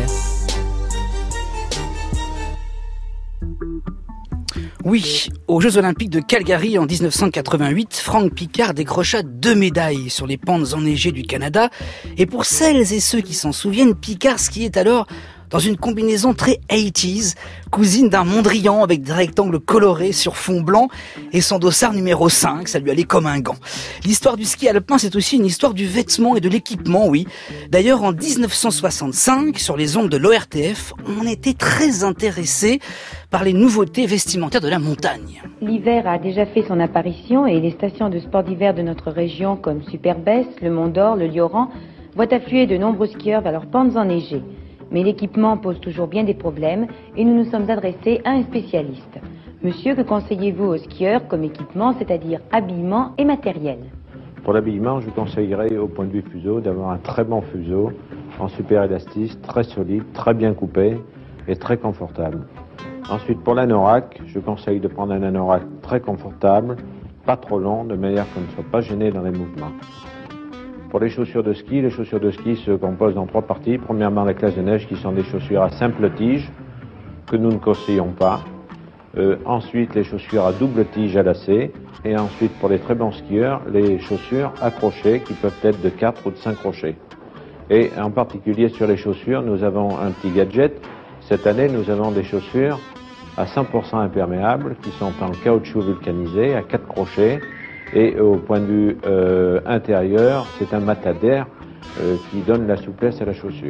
Oui, aux Jeux Olympiques de Calgary en dix-neuf cent quatre-vingt-huit, Franck Picard décrocha deux médailles sur les pentes enneigées du Canada. Et pour celles et ceux qui s'en souviennent, Picard skiait alors dans une combinaison très quatre-vingt-dix, cousine d'un Mondrian avec des rectangles colorés sur fond blanc et son dossard numéro cinq, ça lui allait comme un gant. L'histoire du ski alpin, c'est aussi une histoire du vêtement et de l'équipement, oui. D'ailleurs, en dix-neuf cent soixante-cinq, sur les ondes de l'O R T F, on était très intéressés par les nouveautés vestimentaires de la montagne. L'hiver a déjà fait son apparition et les stations de sport d'hiver de notre région comme Superbès, le Mont d'Or, le Lioran voient affluer de nombreux skieurs vers leurs pentes enneigées. Mais l'équipement pose toujours bien des problèmes et nous nous sommes adressés à un spécialiste. Monsieur, que conseillez-vous aux skieurs comme équipement, c'est-à-dire habillement et matériel? Pour l'habillement, je conseillerais au point de vue fuseau d'avoir un très bon fuseau en super élastique, très solide, très bien coupé et très confortable. Ensuite, pour l'anorak, je conseille de prendre un anorak très confortable, pas trop long, de manière qu'on ne soit pas gêné dans les mouvements. Pour les chaussures de ski, les chaussures de ski se composent en trois parties. Premièrement, les classes de neige qui sont des chaussures à simple tige que nous ne conseillons pas. Euh, ensuite, les chaussures à double tige à lacets. Et ensuite, pour les très bons skieurs, les chaussures à crochets qui peuvent être de quatre ou de cinq crochets. Et en particulier sur les chaussures, nous avons un petit gadget. Cette année, nous avons des chaussures à cent pour cent imperméables qui sont en caoutchouc vulcanisé à quatre crochets. Et au point de vue euh, intérieur, c'est un mat d'air euh, qui donne la souplesse à la chaussure.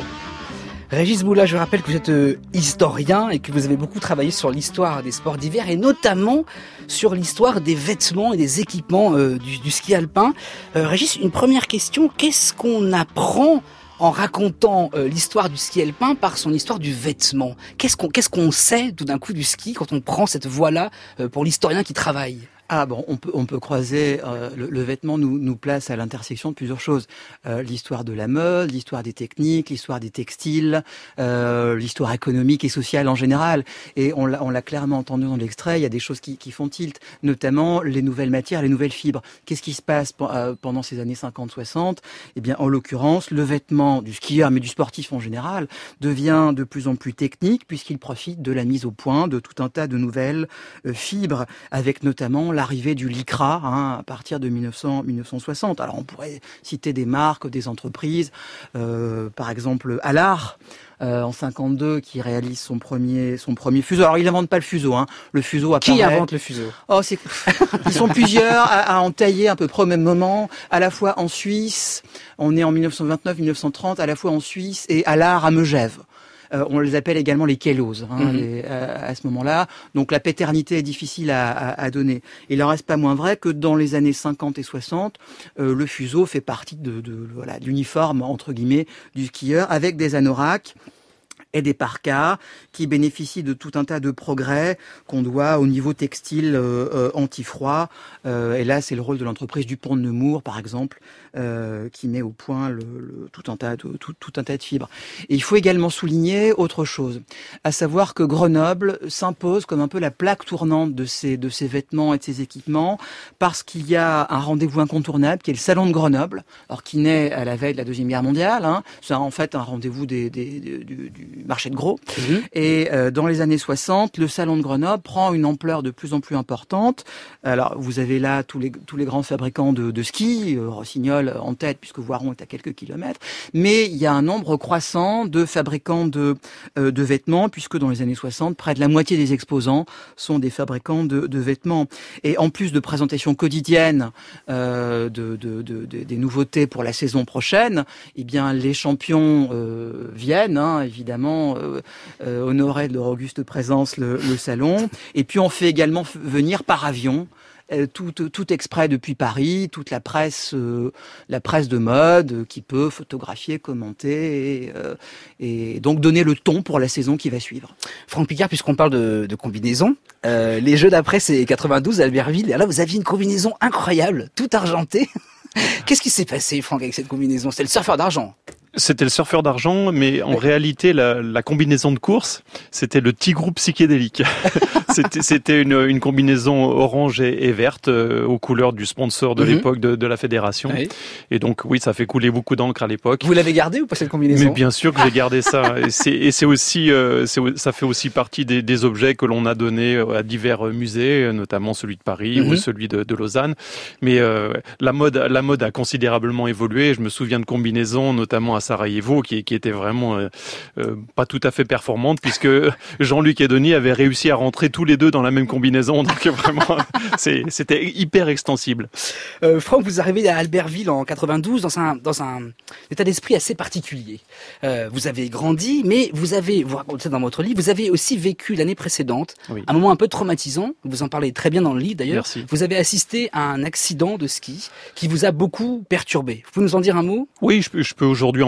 Régis Boula, je rappelle que vous êtes euh, historien et que vous avez beaucoup travaillé sur l'histoire des sports d'hiver et notamment sur l'histoire des vêtements et des équipements euh, du, du ski alpin. Euh, Régis, une première question, qu'est-ce qu'on apprend en racontant euh, l'histoire du ski alpin par son histoire du vêtement? Qu'est-ce qu'on, qu'est-ce qu'on sait tout d'un coup du ski quand on prend cette voie-là euh, pour l'historien qui travaille? Ah bon, on peut on peut croiser euh, le, le vêtement nous nous place à l'intersection de plusieurs choses. Euh, l'histoire de la mode, l'histoire des techniques, l'histoire des textiles, euh, l'histoire économique et sociale en général. Et on l'a on l'a clairement entendu dans l'extrait. Il y a des choses qui qui font tilt, notamment les nouvelles matières, les nouvelles fibres. Qu'est-ce qui se passe euh, pendant ces années cinquante soixante? Eh bien, en l'occurrence, le vêtement du skieur, mais du sportif en général, devient de plus en plus technique puisqu'il profite de la mise au point de tout un tas de nouvelles euh, fibres, avec notamment l'arrivée du lycra hein, à partir de mille neuf cents mille neuf cent soixante. Alors on pourrait citer des marques, des entreprises, euh, par exemple Allard euh, en cinquante-deux qui réalise son premier son premier fuseau. Alors il n'invente pas le fuseau, hein. Le fuseau apparaît. Qui invente le fuseau? Oh, c'est ils sont plusieurs à, à en tailler à peu près au même moment, à la fois en Suisse. On est en mille neuf cent vingt-neuf mille neuf cent trente, à la fois en Suisse et Allard à Megève. Euh, on les appelle également les Kellos hein, mmh. les, euh, à ce moment-là. Donc la paternité est difficile à, à, à donner. Il n'en reste pas moins vrai que dans les années cinquante et soixante, euh, le fuseau fait partie de, de, voilà, de l'uniforme entre guillemets du skieur, avec des anoraks et des parkas qui bénéficient de tout un tas de progrès qu'on doit au niveau textile euh, euh, anti-froid. Euh, et là, c'est le rôle de l'entreprise Dupont de Nemours, par exemple, euh, qui met au point le, le, tout, un tas de, tout, tout un tas de fibres. Et il faut également souligner autre chose, à savoir que Grenoble s'impose comme un peu la plaque tournante de ces, de ces vêtements et de ces équipements, parce qu'il y a un rendez-vous incontournable qui est le Salon de Grenoble, alors qui naît à la veille de la Deuxième Guerre mondiale. Hein. C'est en fait un rendez-vous des, des, des, du, du marché de gros. Mmh. Et euh, dans les années soixante, le Salon de Grenoble prend une ampleur de plus en plus importante. Alors, vous avez là tous les, tous les grands fabricants de, de ski, euh, Rossignol en tête, puisque Voiron est à quelques kilomètres. Mais il y a un nombre croissant de fabricants de, euh, de vêtements, puisque dans les années soixante, près de la moitié des exposants sont des fabricants de, de vêtements. Et en plus de présentations quotidiennes euh, de, de, de, de, des nouveautés pour la saison prochaine, eh bien, les champions euh, viennent, hein, évidemment, Euh, euh, honorer de leur auguste présence le, le salon. Et puis on fait également f- venir par avion euh, tout, tout, tout exprès depuis Paris, toute la presse, euh, la presse de mode euh, qui peut photographier, commenter et, euh, et donc donner le ton pour la saison qui va suivre. Franck Picard, puisqu'on parle de, de combinaison, euh, les Jeux d'après c'est quatre-vingt-douze à Albertville. Et là vous aviez une combinaison incroyable, tout argentée. Qu'est-ce qui s'est passé, Franck, avec cette combinaison? C'est le surfeur d'argent. C'était le surfeur d'argent, mais en oui. réalité, la, la combinaison de course, c'était le petit groupe psychédélique. c'était, c'était une, une combinaison orange et, et verte euh, aux couleurs du sponsor de mm-hmm. l'époque de, de la fédération. Oui. Et donc, oui, ça fait couler beaucoup d'encre à l'époque. Vous l'avez gardé ou pas cette combinaison? Mais bien sûr que j'ai gardé ça. Et c'est, et c'est aussi, euh, c'est, ça fait aussi partie des, des objets que l'on a donnés à divers musées, notamment celui de Paris mm-hmm. ou celui de, de Lausanne. Mais euh, la mode, la mode a considérablement évolué. Je me souviens de combinaisons, notamment à Sarajevo, qui, qui était vraiment euh, euh, pas tout à fait performante, puisque Jean-Luc et Denis avaient réussi à rentrer tous les deux dans la même combinaison, donc vraiment c'est, c'était hyper extensible. Euh, Franck, vous arrivez à Albertville en quatre-vingt-douze dans un, dans un état d'esprit assez particulier. Euh, vous avez grandi, mais vous avez, vous racontez ça dans votre livre, vous avez aussi vécu l'année précédente, oui. un moment un peu traumatisant, vous en parlez très bien dans le livre d'ailleurs. Merci. Vous avez assisté à un accident de ski qui vous a beaucoup perturbé. Vous pouvez nous en dire un mot? Oui, je peux, je peux aujourd'hui en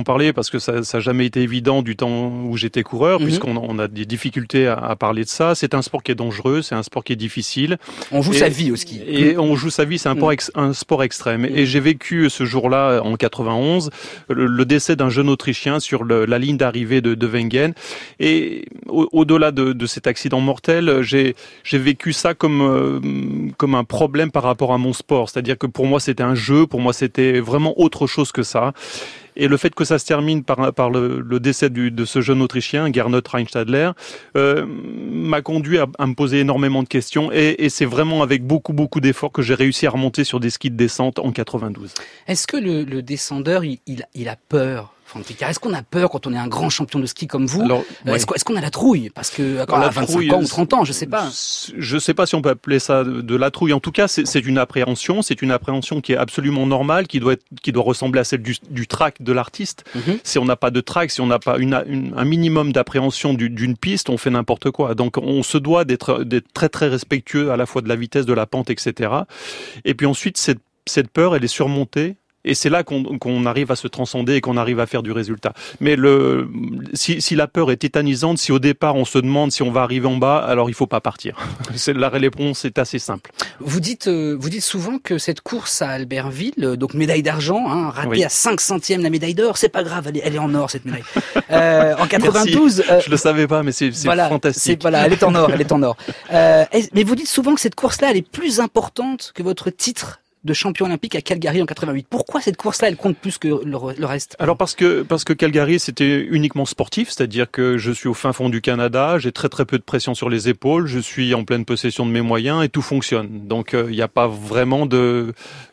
parler parce que ça, ça a jamais été évident du temps où j'étais coureur, mm-hmm. puisqu'on on a des difficultés à, à parler de ça. C'est un sport qui est dangereux, c'est un sport qui est difficile. On joue et, sa vie au ski. Et mm. on joue sa vie, c'est un, mm. ex, un sport extrême. Mm. Et j'ai vécu ce jour-là, en quatre-vingt-onze, le, le décès d'un jeune Autrichien sur le, la ligne d'arrivée de, de Wengen. Et au, au-delà de, de cet accident mortel, j'ai, j'ai vécu ça comme, euh, comme un problème par rapport à mon sport. C'est-à-dire que pour moi, c'était un jeu, pour moi, c'était vraiment autre chose que ça. Et le fait que ça se termine par, par le, le décès du, de ce jeune Autrichien, Gernot Reinstadler, euh, m'a conduit à, à me poser énormément de questions. Et, et c'est vraiment avec beaucoup, beaucoup d'efforts que j'ai réussi à remonter sur des skis de descente en quatre-vingt-douze. Est-ce que le, le descendeur, il, il, il a peur ? Franck Piccard, est-ce qu'on a peur quand on est un grand champion de ski comme vous? Alors, euh, ouais. est-ce, est-ce qu'on a la trouille? Parce que quand à vingt-cinq trouille, ans ou trente ans, je sais pas. Je sais pas si on peut appeler ça de, de la trouille. En tout cas, c'est, c'est une appréhension. C'est une appréhension qui est absolument normale, qui doit être, qui doit ressembler à celle du, du track de l'artiste. Mm-hmm. Si on n'a pas de track, si on n'a pas une, une, un minimum d'appréhension du, d'une piste, on fait n'importe quoi. Donc, on se doit d'être, d'être très très respectueux à la fois de la vitesse, de la pente, et cetera. Et puis ensuite, cette, cette peur, elle est surmontée. Et c'est là qu'on, qu'on arrive à se transcender et qu'on arrive à faire du résultat. Mais le, si, si la peur est tétanisante, si au départ on se demande si on va arriver en bas, alors il faut pas partir. C'est, la réponse est assez simple. Vous dites, euh, vous dites souvent que cette course à Albertville, donc médaille d'argent, hein, ratée oui. à cinq centièmes la médaille d'or, c'est pas grave, elle est, elle est en or cette médaille. Euh, en quatre-vingt-douze, euh, je le savais pas, mais c'est, c'est voilà, fantastique. C'est, voilà, elle est en or, elle est en or. Euh, mais vous dites souvent que cette course-là, elle est plus importante que votre titre de champion olympique à Calgary en quatre-vingt-huit. Pourquoi cette course-là, elle compte plus que le, le reste? Alors parce que parce que Calgary, c'était uniquement sportif, c'est-à-dire que je suis au fin fond du Canada, j'ai très très peu de pression sur les épaules, je suis en pleine possession de mes moyens et tout fonctionne. Donc il euh, n'y a pas vraiment de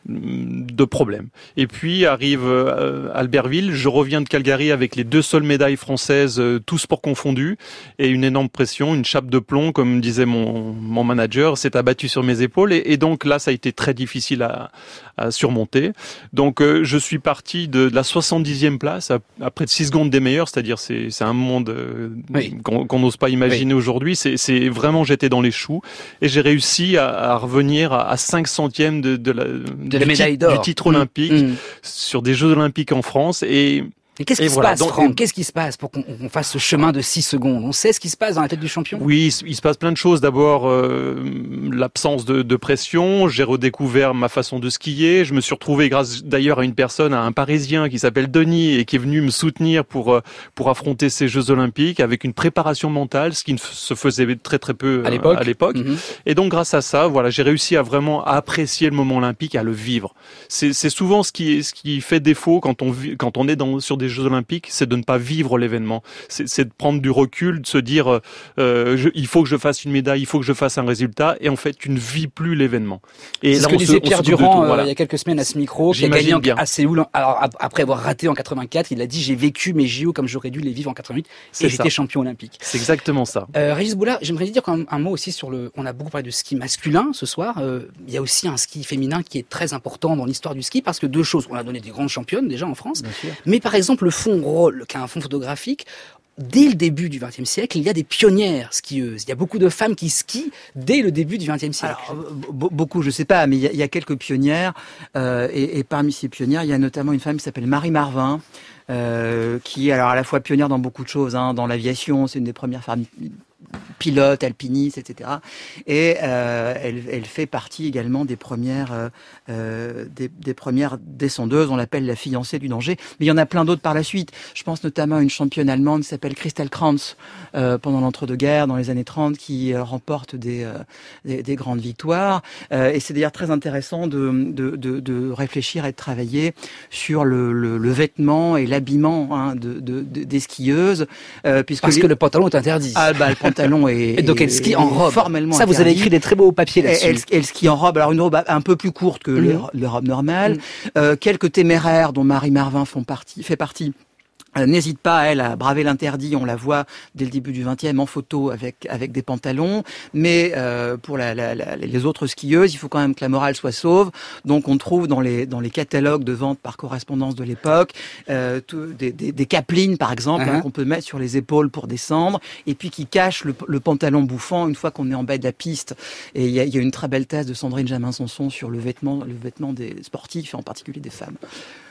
de problème. Et puis arrive euh, Albertville, je reviens de Calgary avec les deux seules médailles françaises, euh, tous sports confondus, et une énorme pression, une chape de plomb, comme disait mon mon manager, s'est abattue sur mes épaules, et, et donc là, ça a été très difficile à à surmonter. Donc euh, je suis parti de, de la soixante-dixième place à, à près de six secondes des meilleurs, c'est-à-dire c'est, c'est un monde euh, oui. qu'on, qu'on n'ose pas imaginer oui. aujourd'hui. C'est, c'est vraiment j'étais dans les choux et j'ai réussi à, à revenir à, à cinq centièmes de, de, la, de du, la médaille d'or. du titre mmh. olympique mmh. sur des Jeux olympiques en France. Et Et qu'est-ce qui et se voilà. passe, Donc, Franck? Qu'est-ce qui se passe pour qu'on on fasse ce chemin de six secondes? On sait ce qui se passe dans la tête du champion? Oui, il se passe plein de choses. D'abord, euh, l'absence de, de pression. J'ai redécouvert ma façon de skier. Je me suis retrouvé, grâce d'ailleurs à une personne, à un Parisien qui s'appelle Denis et qui est venu me soutenir pour pour affronter ces Jeux Olympiques avec une préparation mentale, ce qui ne se faisait très très peu à l'époque. À l'époque. Mm-hmm. Et donc, grâce à ça, voilà, j'ai réussi à vraiment apprécier le moment olympique, à le vivre. C'est, c'est souvent ce qui ce qui fait défaut quand on vit, quand on est dans sur des Jeux Olympiques. C'est de ne pas vivre l'événement, c'est, c'est de prendre du recul, de se dire euh, je, il faut que je fasse une médaille, il faut que je fasse un résultat, et en fait tu ne vis plus l'événement. Et c'est là, ce que disait Pierre Durand euh, voilà. il y a quelques semaines à ce micro, qui J'imagine a gagné bien. à Séoul. Alors après avoir raté en quatre-vingt-quatre, il a dit j'ai vécu mes J O comme j'aurais dû les vivre en quatre-vingt-huit c'est et ça. J'étais champion olympique. C'est exactement ça. Euh, Régis Boulard, j'aimerais dire quand même un mot aussi sur le. On a beaucoup parlé de ski masculin ce soir. Euh, il y a aussi un ski féminin qui est très important dans l'histoire du ski parce que deux choses. On a donné des grandes championnes déjà en France, mais par exemple le fond roll, qui a un fond photographique. Dès le début du vingtième siècle, il y a des pionnières skieuses. Il y a beaucoup de femmes qui skient dès le début du vingtième siècle. Alors, b- beaucoup, je sais pas, mais il y a, il y a quelques pionnières. Euh, et, et parmi ces pionnières, il y a notamment une femme qui s'appelle Marie Marvin, euh, qui est alors à la fois pionnière dans beaucoup de choses, hein, dans l'aviation. C'est une des premières femmes pilote, alpiniste, et cetera. Et euh, elle, elle fait partie également des premières, euh, euh, des, des premières descendeuses. On l'appelle la fiancée du danger. Mais il y en a plein d'autres par la suite. Je pense notamment à une championne allemande qui s'appelle Christel Kranz euh, pendant l'entre-deux-guerres, dans les années trente, qui euh, remporte des, euh, des, des grandes victoires. Euh, et c'est d'ailleurs très intéressant de, de, de, de réfléchir et de travailler sur le, le, le vêtement et l'habillement hein, de, de, de, des skieuses. Euh, puisque Parce les... que le pantalon est interdit. Ah bah le pantalon est et donc elle skie en robe. Formellement ça, vous interdit. avez écrit des très beaux papiers là-dessus. Elle, elle skie en robe, alors une robe un peu plus courte que mmh. les, les robes normales. Mmh. Euh, quelques téméraires dont Marie Marvin font partie, fait partie. Euh, n'hésite pas, elle, à braver l'interdit. On la voit dès le début du vingtième en photo avec avec des pantalons. Mais euh, pour la, la, la, les autres skieuses, il faut quand même que la morale soit sauve. Donc on trouve dans les dans les catalogues de vente par correspondance de l'époque euh, tout, des, des, des caplines, par exemple, uh-huh. hein, qu'on peut mettre sur les épaules pour descendre, et puis qui cachent le, le pantalon bouffant une fois qu'on est en bas de la piste. Et il y a, y a une très belle thèse de Sandrine Jamin-Sanson sur le vêtement le vêtement des sportifs et en particulier des femmes.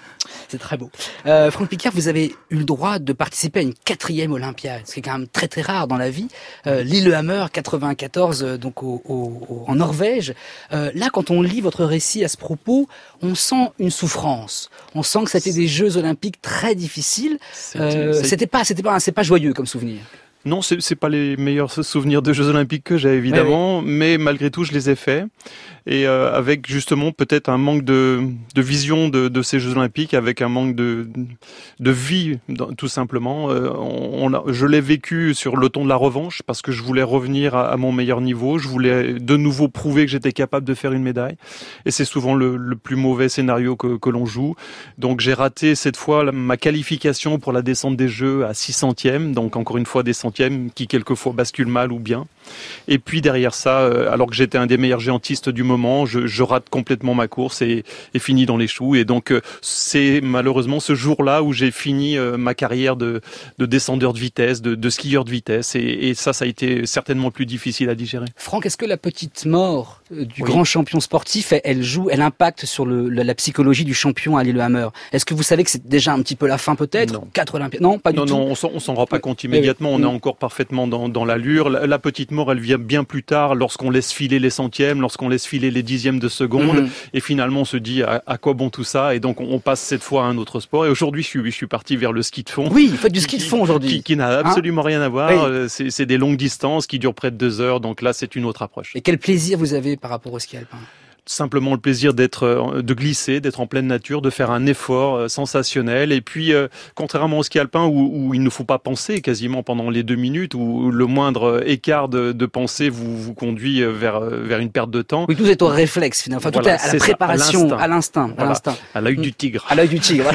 C'est très beau. Euh, Franck Piccard, vous avez eu le droit de participer à une quatrième Olympiade, ce qui est quand même très très rare dans la vie. Euh, Lillehammer quatre-vingt-quatorze, euh, donc au, au, au, en Norvège. Euh, là, quand on lit votre récit à ce propos, on sent une souffrance. On sent que c'était des Jeux Olympiques très difficiles. Euh, c'était pas, c'était pas, c'est pas joyeux comme souvenir. Non, c'est, c'est pas les meilleurs souvenirs de Jeux Olympiques que j'ai évidemment, oui, oui. mais malgré tout, je les ai faits. Et euh, avec justement peut-être un manque de, de vision de, de ces Jeux Olympiques, avec un manque de, de vie, tout simplement. Euh, on, on a, je l'ai vécu sur le ton de la revanche parce que je voulais revenir à, à mon meilleur niveau. Je voulais de nouveau prouver que j'étais capable de faire une médaille. Et c'est souvent le, le plus mauvais scénario que, que l'on joue. Donc j'ai raté cette fois ma qualification pour la descente des Jeux à six centièmes. Donc encore une fois des centièmes qui quelquefois basculent mal ou bien. Et puis derrière ça, euh, alors que j'étais un des meilleurs géantistes du moment, je, je rate complètement ma course et, et finis dans les choux. Et donc euh, c'est malheureusement ce jour-là où j'ai fini euh, ma carrière de, de descendeur de vitesse, de, de skieur de vitesse. Et, et ça, ça a été certainement plus difficile à digérer. Franck, est-ce que la petite mort du oui. grand champion sportif, elle, elle joue, elle impacte sur le, la, la psychologie du champion à Lillehammer? Est-ce que vous savez que c'est déjà un petit peu la fin peut-être? Non. Quatre Olympiades? Non, pas du non, tout. Non, on s'en, on s'en rend pas compte immédiatement. Oui, oui. On est encore parfaitement dans, dans l'allure. La, la petite mort, elle vient bien plus tard, lorsqu'on laisse filer les centièmes, lorsqu'on laisse filer les dixièmes de seconde, mmh. et finalement on se dit à, à quoi bon tout ça, et donc on, on passe cette fois à un autre sport. Et aujourd'hui, je suis, je suis parti vers le ski de fond. Oui, vous faites du ski de fond aujourd'hui. Qui, qui n'a absolument hein rien à voir. Oui. C'est, c'est des longues distances qui durent près de deux heures, donc là c'est une autre approche. Et quel plaisir vous avez par rapport au ski alpin? Simplement le plaisir d'être, de glisser, d'être en pleine nature, de faire un effort euh, sensationnel. Et puis, euh, contrairement au ski alpin où, où il ne faut pas penser quasiment pendant les deux minutes, où le moindre écart de, de pensée vous, vous conduit vers, vers une perte de temps. Oui, tout est au réflexe finalement. Enfin, voilà, tout est à la préparation, ça, à l'instinct, à voilà, l'instinct, à l'œil du tigre. À l'œil du tigre.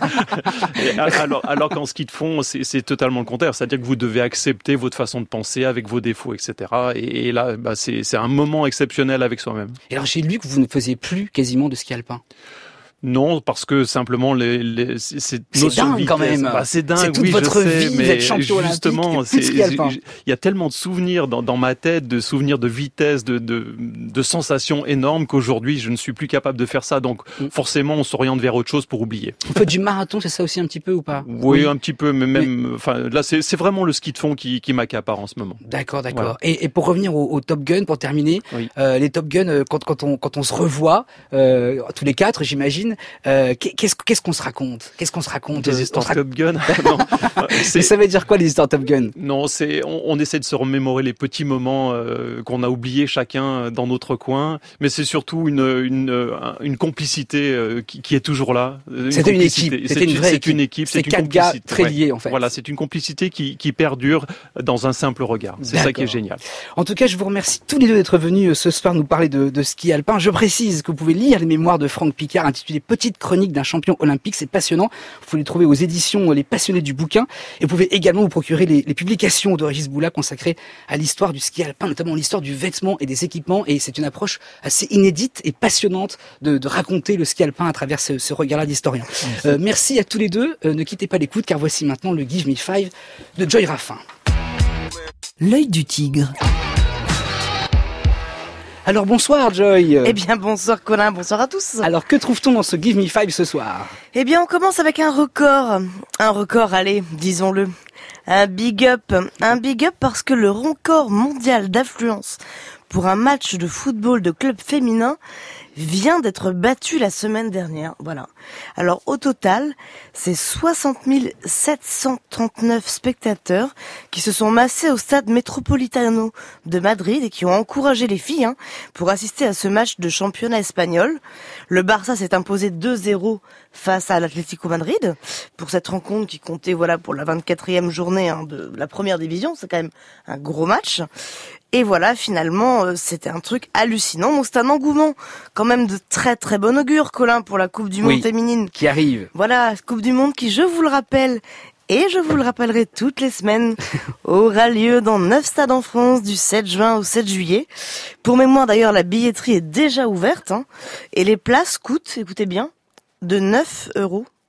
Et alors, alors qu'en ski de fond, c'est, c'est totalement le contraire. C'est-à-dire que vous devez accepter votre façon de penser avec vos défauts, et cetera. Et, et là, bah, c'est, c'est un moment exceptionnel avec soi-même. Et alors, j'ai lu que vous ne faisiez plus quasiment de ski alpin. Non, parce que simplement les, les c'est, c'est dingue de vitesse, quand même. Bah, c'est dingue, c'est toute oui, votre je sais, vie, mais vous êtes champion justement, olympique, c'est, il y a tellement de souvenirs dans, dans ma tête, de souvenirs de vitesse, de, de, de sensations énormes qu'aujourd'hui je ne suis plus capable de faire ça. Donc mm. forcément, on s'oriente vers autre chose pour oublier. Vous faites du marathon, c'est ça aussi un petit peu ou pas? Oui, oui, un petit peu, mais même, oui. enfin là, c'est, c'est vraiment le ski de fond qui, qui m'accapare en ce moment. D'accord, d'accord. Voilà. Et, et pour revenir au, au Top Gun, pour terminer, oui. euh, les Top Gun, quand, quand on quand on se revoit euh, tous les quatre, j'imagine. Euh, Qu'est-ce, qu'est-ce qu'on se raconte? Qu'est-ce qu'on se raconte? Des histoires rac... Top Gun. Non, c'est... Mais ça veut dire quoi les histoires Top Gun? Non, c'est on, on essaie de se remémorer les petits moments euh, qu'on a oubliés chacun dans notre coin, mais c'est surtout une une, une complicité euh, qui, qui est toujours là. Une C'était une équipe. C'était c'est, une vraie c'est équipe. une équipe. C'est, c'est quatre une gars très liés en fait. Voilà, c'est une complicité qui, qui perdure dans un simple regard. C'est D'accord. ça qui est génial. En tout cas, je vous remercie tous les deux d'être venus ce soir nous parler de, de ski alpin. Je précise que vous pouvez lire les mémoires de Franck Piccard intitulées Petite chronique d'un champion olympique, c'est passionnant. Vous pouvez les trouver aux éditions Les Passionnés du bouquin. Et vous pouvez également vous procurer les, les publications de Régis Boula consacrées à l'histoire du ski alpin, notamment l'histoire du vêtement et des équipements. Et c'est une approche assez inédite et passionnante de, de raconter le ski alpin à travers ce, ce regard-là d'historien. Merci. Euh, merci à tous les deux. Euh, ne quittez pas l'écoute car voici maintenant le Give Me Five de Joy Raffin. L'œil du tigre. Alors bonsoir Joy. Eh bien bonsoir Colin, bonsoir à tous. Alors que trouve-t-on dans ce Give Me Five ce soir? Eh bien on commence avec un record. Un record, allez, disons-le. Un big up. Un big up parce que le record mondial d'affluence pour un match de football de club féminin vient d'être battu la semaine dernière. Voilà. Alors au total, c'est soixante mille sept cent trente-neuf spectateurs qui se sont massés au stade Metropolitano de Madrid et qui ont encouragé les filles hein, pour assister à ce match de championnat espagnol. Le Barça s'est imposé deux zéro face à l'Atlético Madrid pour cette rencontre qui comptait voilà pour la vingt-quatrième journée hein, de la première division. C'est quand même un gros match. Et voilà, finalement, euh, c'était un truc hallucinant. Donc c'est un engouement quand même de très très bon augure, Colin, pour la Coupe du Monde oui, féminine. Qui arrive. Voilà, Coupe du Monde qui, je vous le rappelle, et je vous le rappellerai toutes les semaines, aura lieu dans neuf stades en France du sept juin au sept juillet. Pour mémoire d'ailleurs, la billetterie est déjà ouverte. Hein, et les places coûtent, écoutez bien, de neuf euros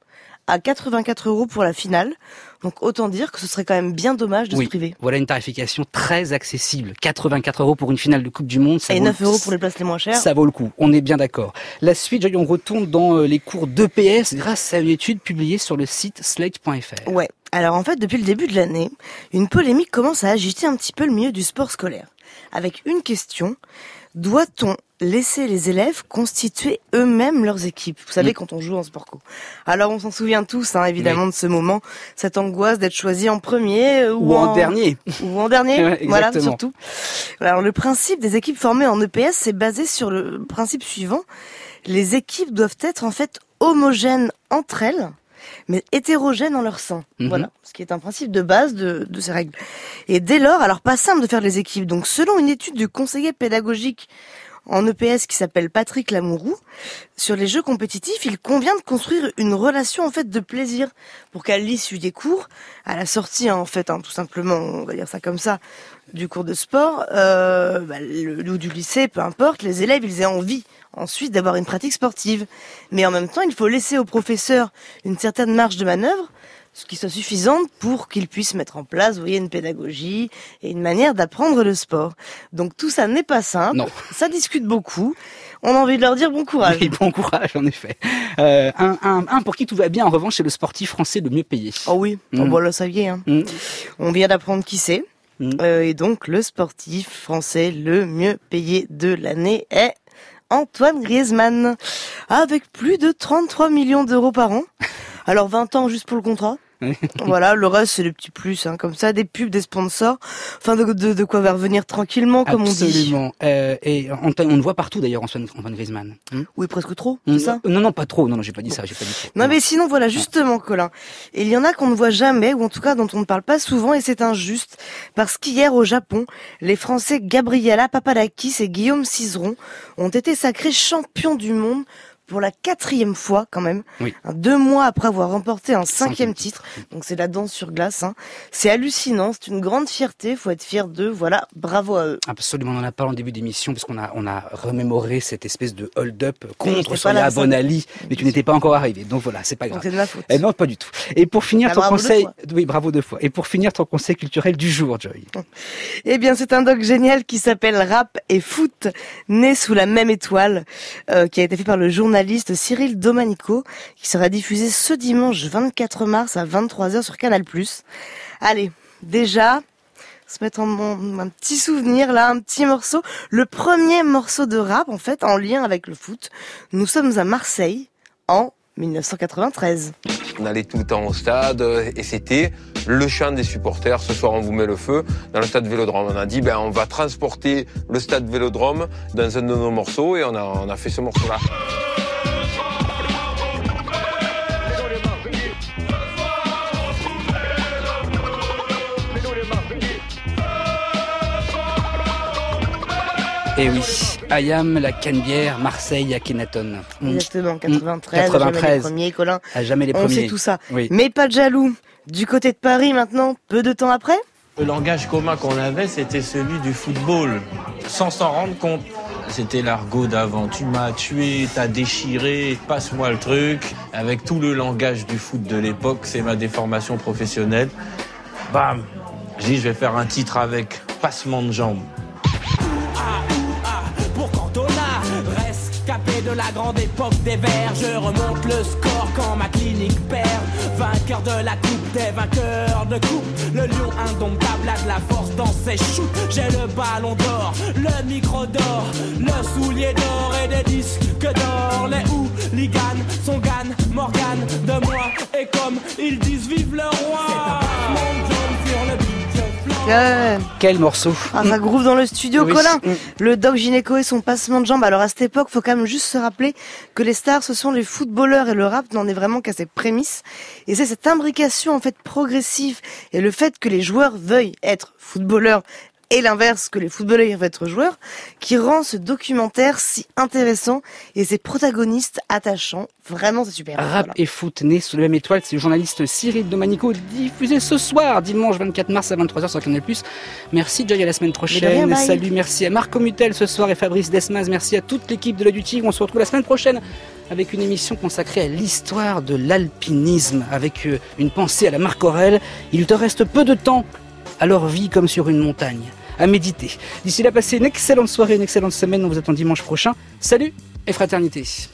à quatre-vingt-quatre euros pour la finale. Donc autant dire que ce serait quand même bien dommage de oui. se priver. Voilà une tarification très accessible. quatre-vingt-quatre euros pour une finale de Coupe du Monde. Ça Et vaut neuf le... euros pour les places les moins chères. Ça vaut le coup, on est bien d'accord. La suite, on retourne dans les cours d'E P S grâce à une étude publiée sur le site slate point f r. Ouais, alors en fait, depuis le début de l'année, une polémique commence à agiter un petit peu le milieu du sport scolaire. Avec une question, doit-on laisser les élèves constituer eux-mêmes leurs équipes? Vous savez, mmh. quand on joue en sport co. Alors on s'en souvient tous, hein, évidemment, oui. de ce moment, cette angoisse d'être choisi en premier ou, ou en, en dernier. Ou en dernier, ouais, voilà, surtout. Alors le principe des équipes formées en E P S, c'est basé sur le principe suivant. Les équipes doivent être en fait homogènes entre elles, mais hétérogènes dans leur sein. Mm-hmm. Voilà, ce qui est un principe de base de, de ces règles. Et dès lors, alors pas simple de faire les équipes. Donc selon une étude du conseiller pédagogique en E P S qui s'appelle Patrick Lamourou, sur les jeux compétitifs, il convient de construire une relation en fait de plaisir pour qu'à l'issue des cours, à la sortie hein, en fait, hein, tout simplement, on va dire ça comme ça, du cours de sport, euh, bah, le, ou du lycée, peu importe, les élèves ils aient envie ensuite d'avoir une pratique sportive. Mais en même temps, il faut laisser aux professeurs une certaine marge de manœuvre, ce qui soit suffisante pour qu'ils puissent mettre en place, vous voyez, une pédagogie et une manière d'apprendre le sport. Donc tout ça n'est pas simple, non. Ça discute beaucoup. On a envie de leur dire bon courage. Oui, bon courage, en effet. Euh, un, un, un pour qui tout va bien, en revanche, c'est le sportif français le mieux payé. Oh oui, mmh. oh, bon, là, ça y est. Hein. Mmh. On vient d'apprendre qui c'est. Mmh. Euh, et donc, le sportif français le mieux payé de l'année est Antoine Griezmann, avec plus de trente-trois millions d'euros par an. Alors vingt ans juste pour le contrat. Voilà, le reste c'est des petits plus, hein, comme ça, des pubs, des sponsors, enfin de, de, de quoi va revenir tranquillement, comme Absolument. on dit. Absolument. Euh, et on, on le voit partout d'ailleurs, Antoine, Antoine Griezmann. Hmm oui, presque trop, mmh. c'est ça? Non, non, pas trop. Non, non, j'ai pas dit ça. J'ai pas dit trop. Non, non, mais sinon, voilà, justement, Colin. Il y en a qu'on ne voit jamais, ou en tout cas dont on ne parle pas souvent, et c'est injuste, parce qu'hier au Japon, les Français Gabriela Papadakis et Guillaume Cizeron ont été sacrés champions du monde. Pour la quatrième fois, quand même, oui. deux mois après avoir remporté un cinquième titre. Donc c'est la danse sur glace. Hein. C'est hallucinant, c'est une grande fierté. Faut être fier d'eux. Voilà, bravo à eux. Absolument, on en a parlé en début d'émission parce qu'on a on a remémoré cette espèce de hold-up contre Sonia là, Bonali, mais tu n'étais pas encore arrivé. Donc voilà, c'est pas grave. Donc c'est de ma faute. Eh non, pas du tout. Et pour finir ah, ton bravo conseil, deux oui, bravo deux fois. Et pour finir ton conseil culturel du jour, Joy. Eh bien, c'est un doc génial qui s'appelle Rap et Foot, né sous la même étoile, euh, qui a été fait par le journaliste Cyril Domanico, qui sera diffusé ce dimanche vingt-quatre mars à vingt-trois heures sur Canal plus. Allez, déjà, se mettre en mon, un petit souvenir, là, un petit morceau. Le premier morceau de rap, en fait, en lien avec le foot. Nous sommes à Marseille, en dix-neuf cent quatre-vingt-treize. On allait tout le temps au stade et c'était le chant des supporters. Ce soir, on vous met le feu dans le stade Vélodrome. On a dit, ben, on va transporter le stade Vélodrome dans un de nos morceaux et on a, on a fait ce morceau-là. Et oui, Ayam, la Canebière, Marseille, Akhenaton. Exactement, quatre-vingt-treize, quatre-vingt-treize. Jamais les premiers, Colin. À jamais les On premiers. sait tout ça. Oui. Mais pas de jaloux. Du côté de Paris maintenant, peu de temps après. Le langage commun qu'on avait, c'était celui du football, sans s'en rendre compte. C'était l'argot d'avant. Tu m'as tué, t'as déchiré, passe-moi le truc. Avec tout le langage du foot de l'époque, c'est ma déformation professionnelle. Bam, je dis, je vais faire un titre avec passement de jambes. Pour Cantona, rescapé de la grande époque des Verts, je remonte le score quand ma clinique perd. Vainqueur de la coupe des vainqueurs de coupe, le lion indomptable a de la force dans ses shoots. J'ai le ballon d'or, le micro d'or, le soulier d'or et des disques d'or. Les hooligans sont Gann, Morgan de moi, et comme ils disent vive le roi. C'est un monde jaune sur le beat. Ouais. Quel morceau. Ah, ça groove dans le studio, oui. Colin. Le doc gynéco et son passement de jambes. Alors à cette époque, faut quand même juste se rappeler que les stars, ce sont les footballeurs et le rap n'en est vraiment qu'à ses prémices. Et c'est cette imbrication en fait progressive et le fait que les joueurs veuillent être footballeurs et l'inverse, que les footballeurs veulent être joueurs, qui rend ce documentaire si intéressant et ses protagonistes attachants. Vraiment, c'est super. Rap voilà. et foot, né sous la même étoile, c'est le journaliste Cyril Domanico, diffusé ce soir, dimanche vingt-quatre mars à vingt-trois heures sur Canal plus. Merci, Joy, à la semaine prochaine. Rien, salut, merci à Marco Mutel ce soir et Fabrice Desmas. Merci à toute l'équipe de l'Oeil du Tigre. On se retrouve la semaine prochaine. avec une émission consacrée à l'histoire de l'alpinisme, avec une pensée à la Marc Aurèle. Il te reste peu de temps, alors vis comme sur une montagne, à méditer. D'ici là, passez une excellente soirée, une excellente semaine. On vous attend dimanche prochain. Salut et fraternité.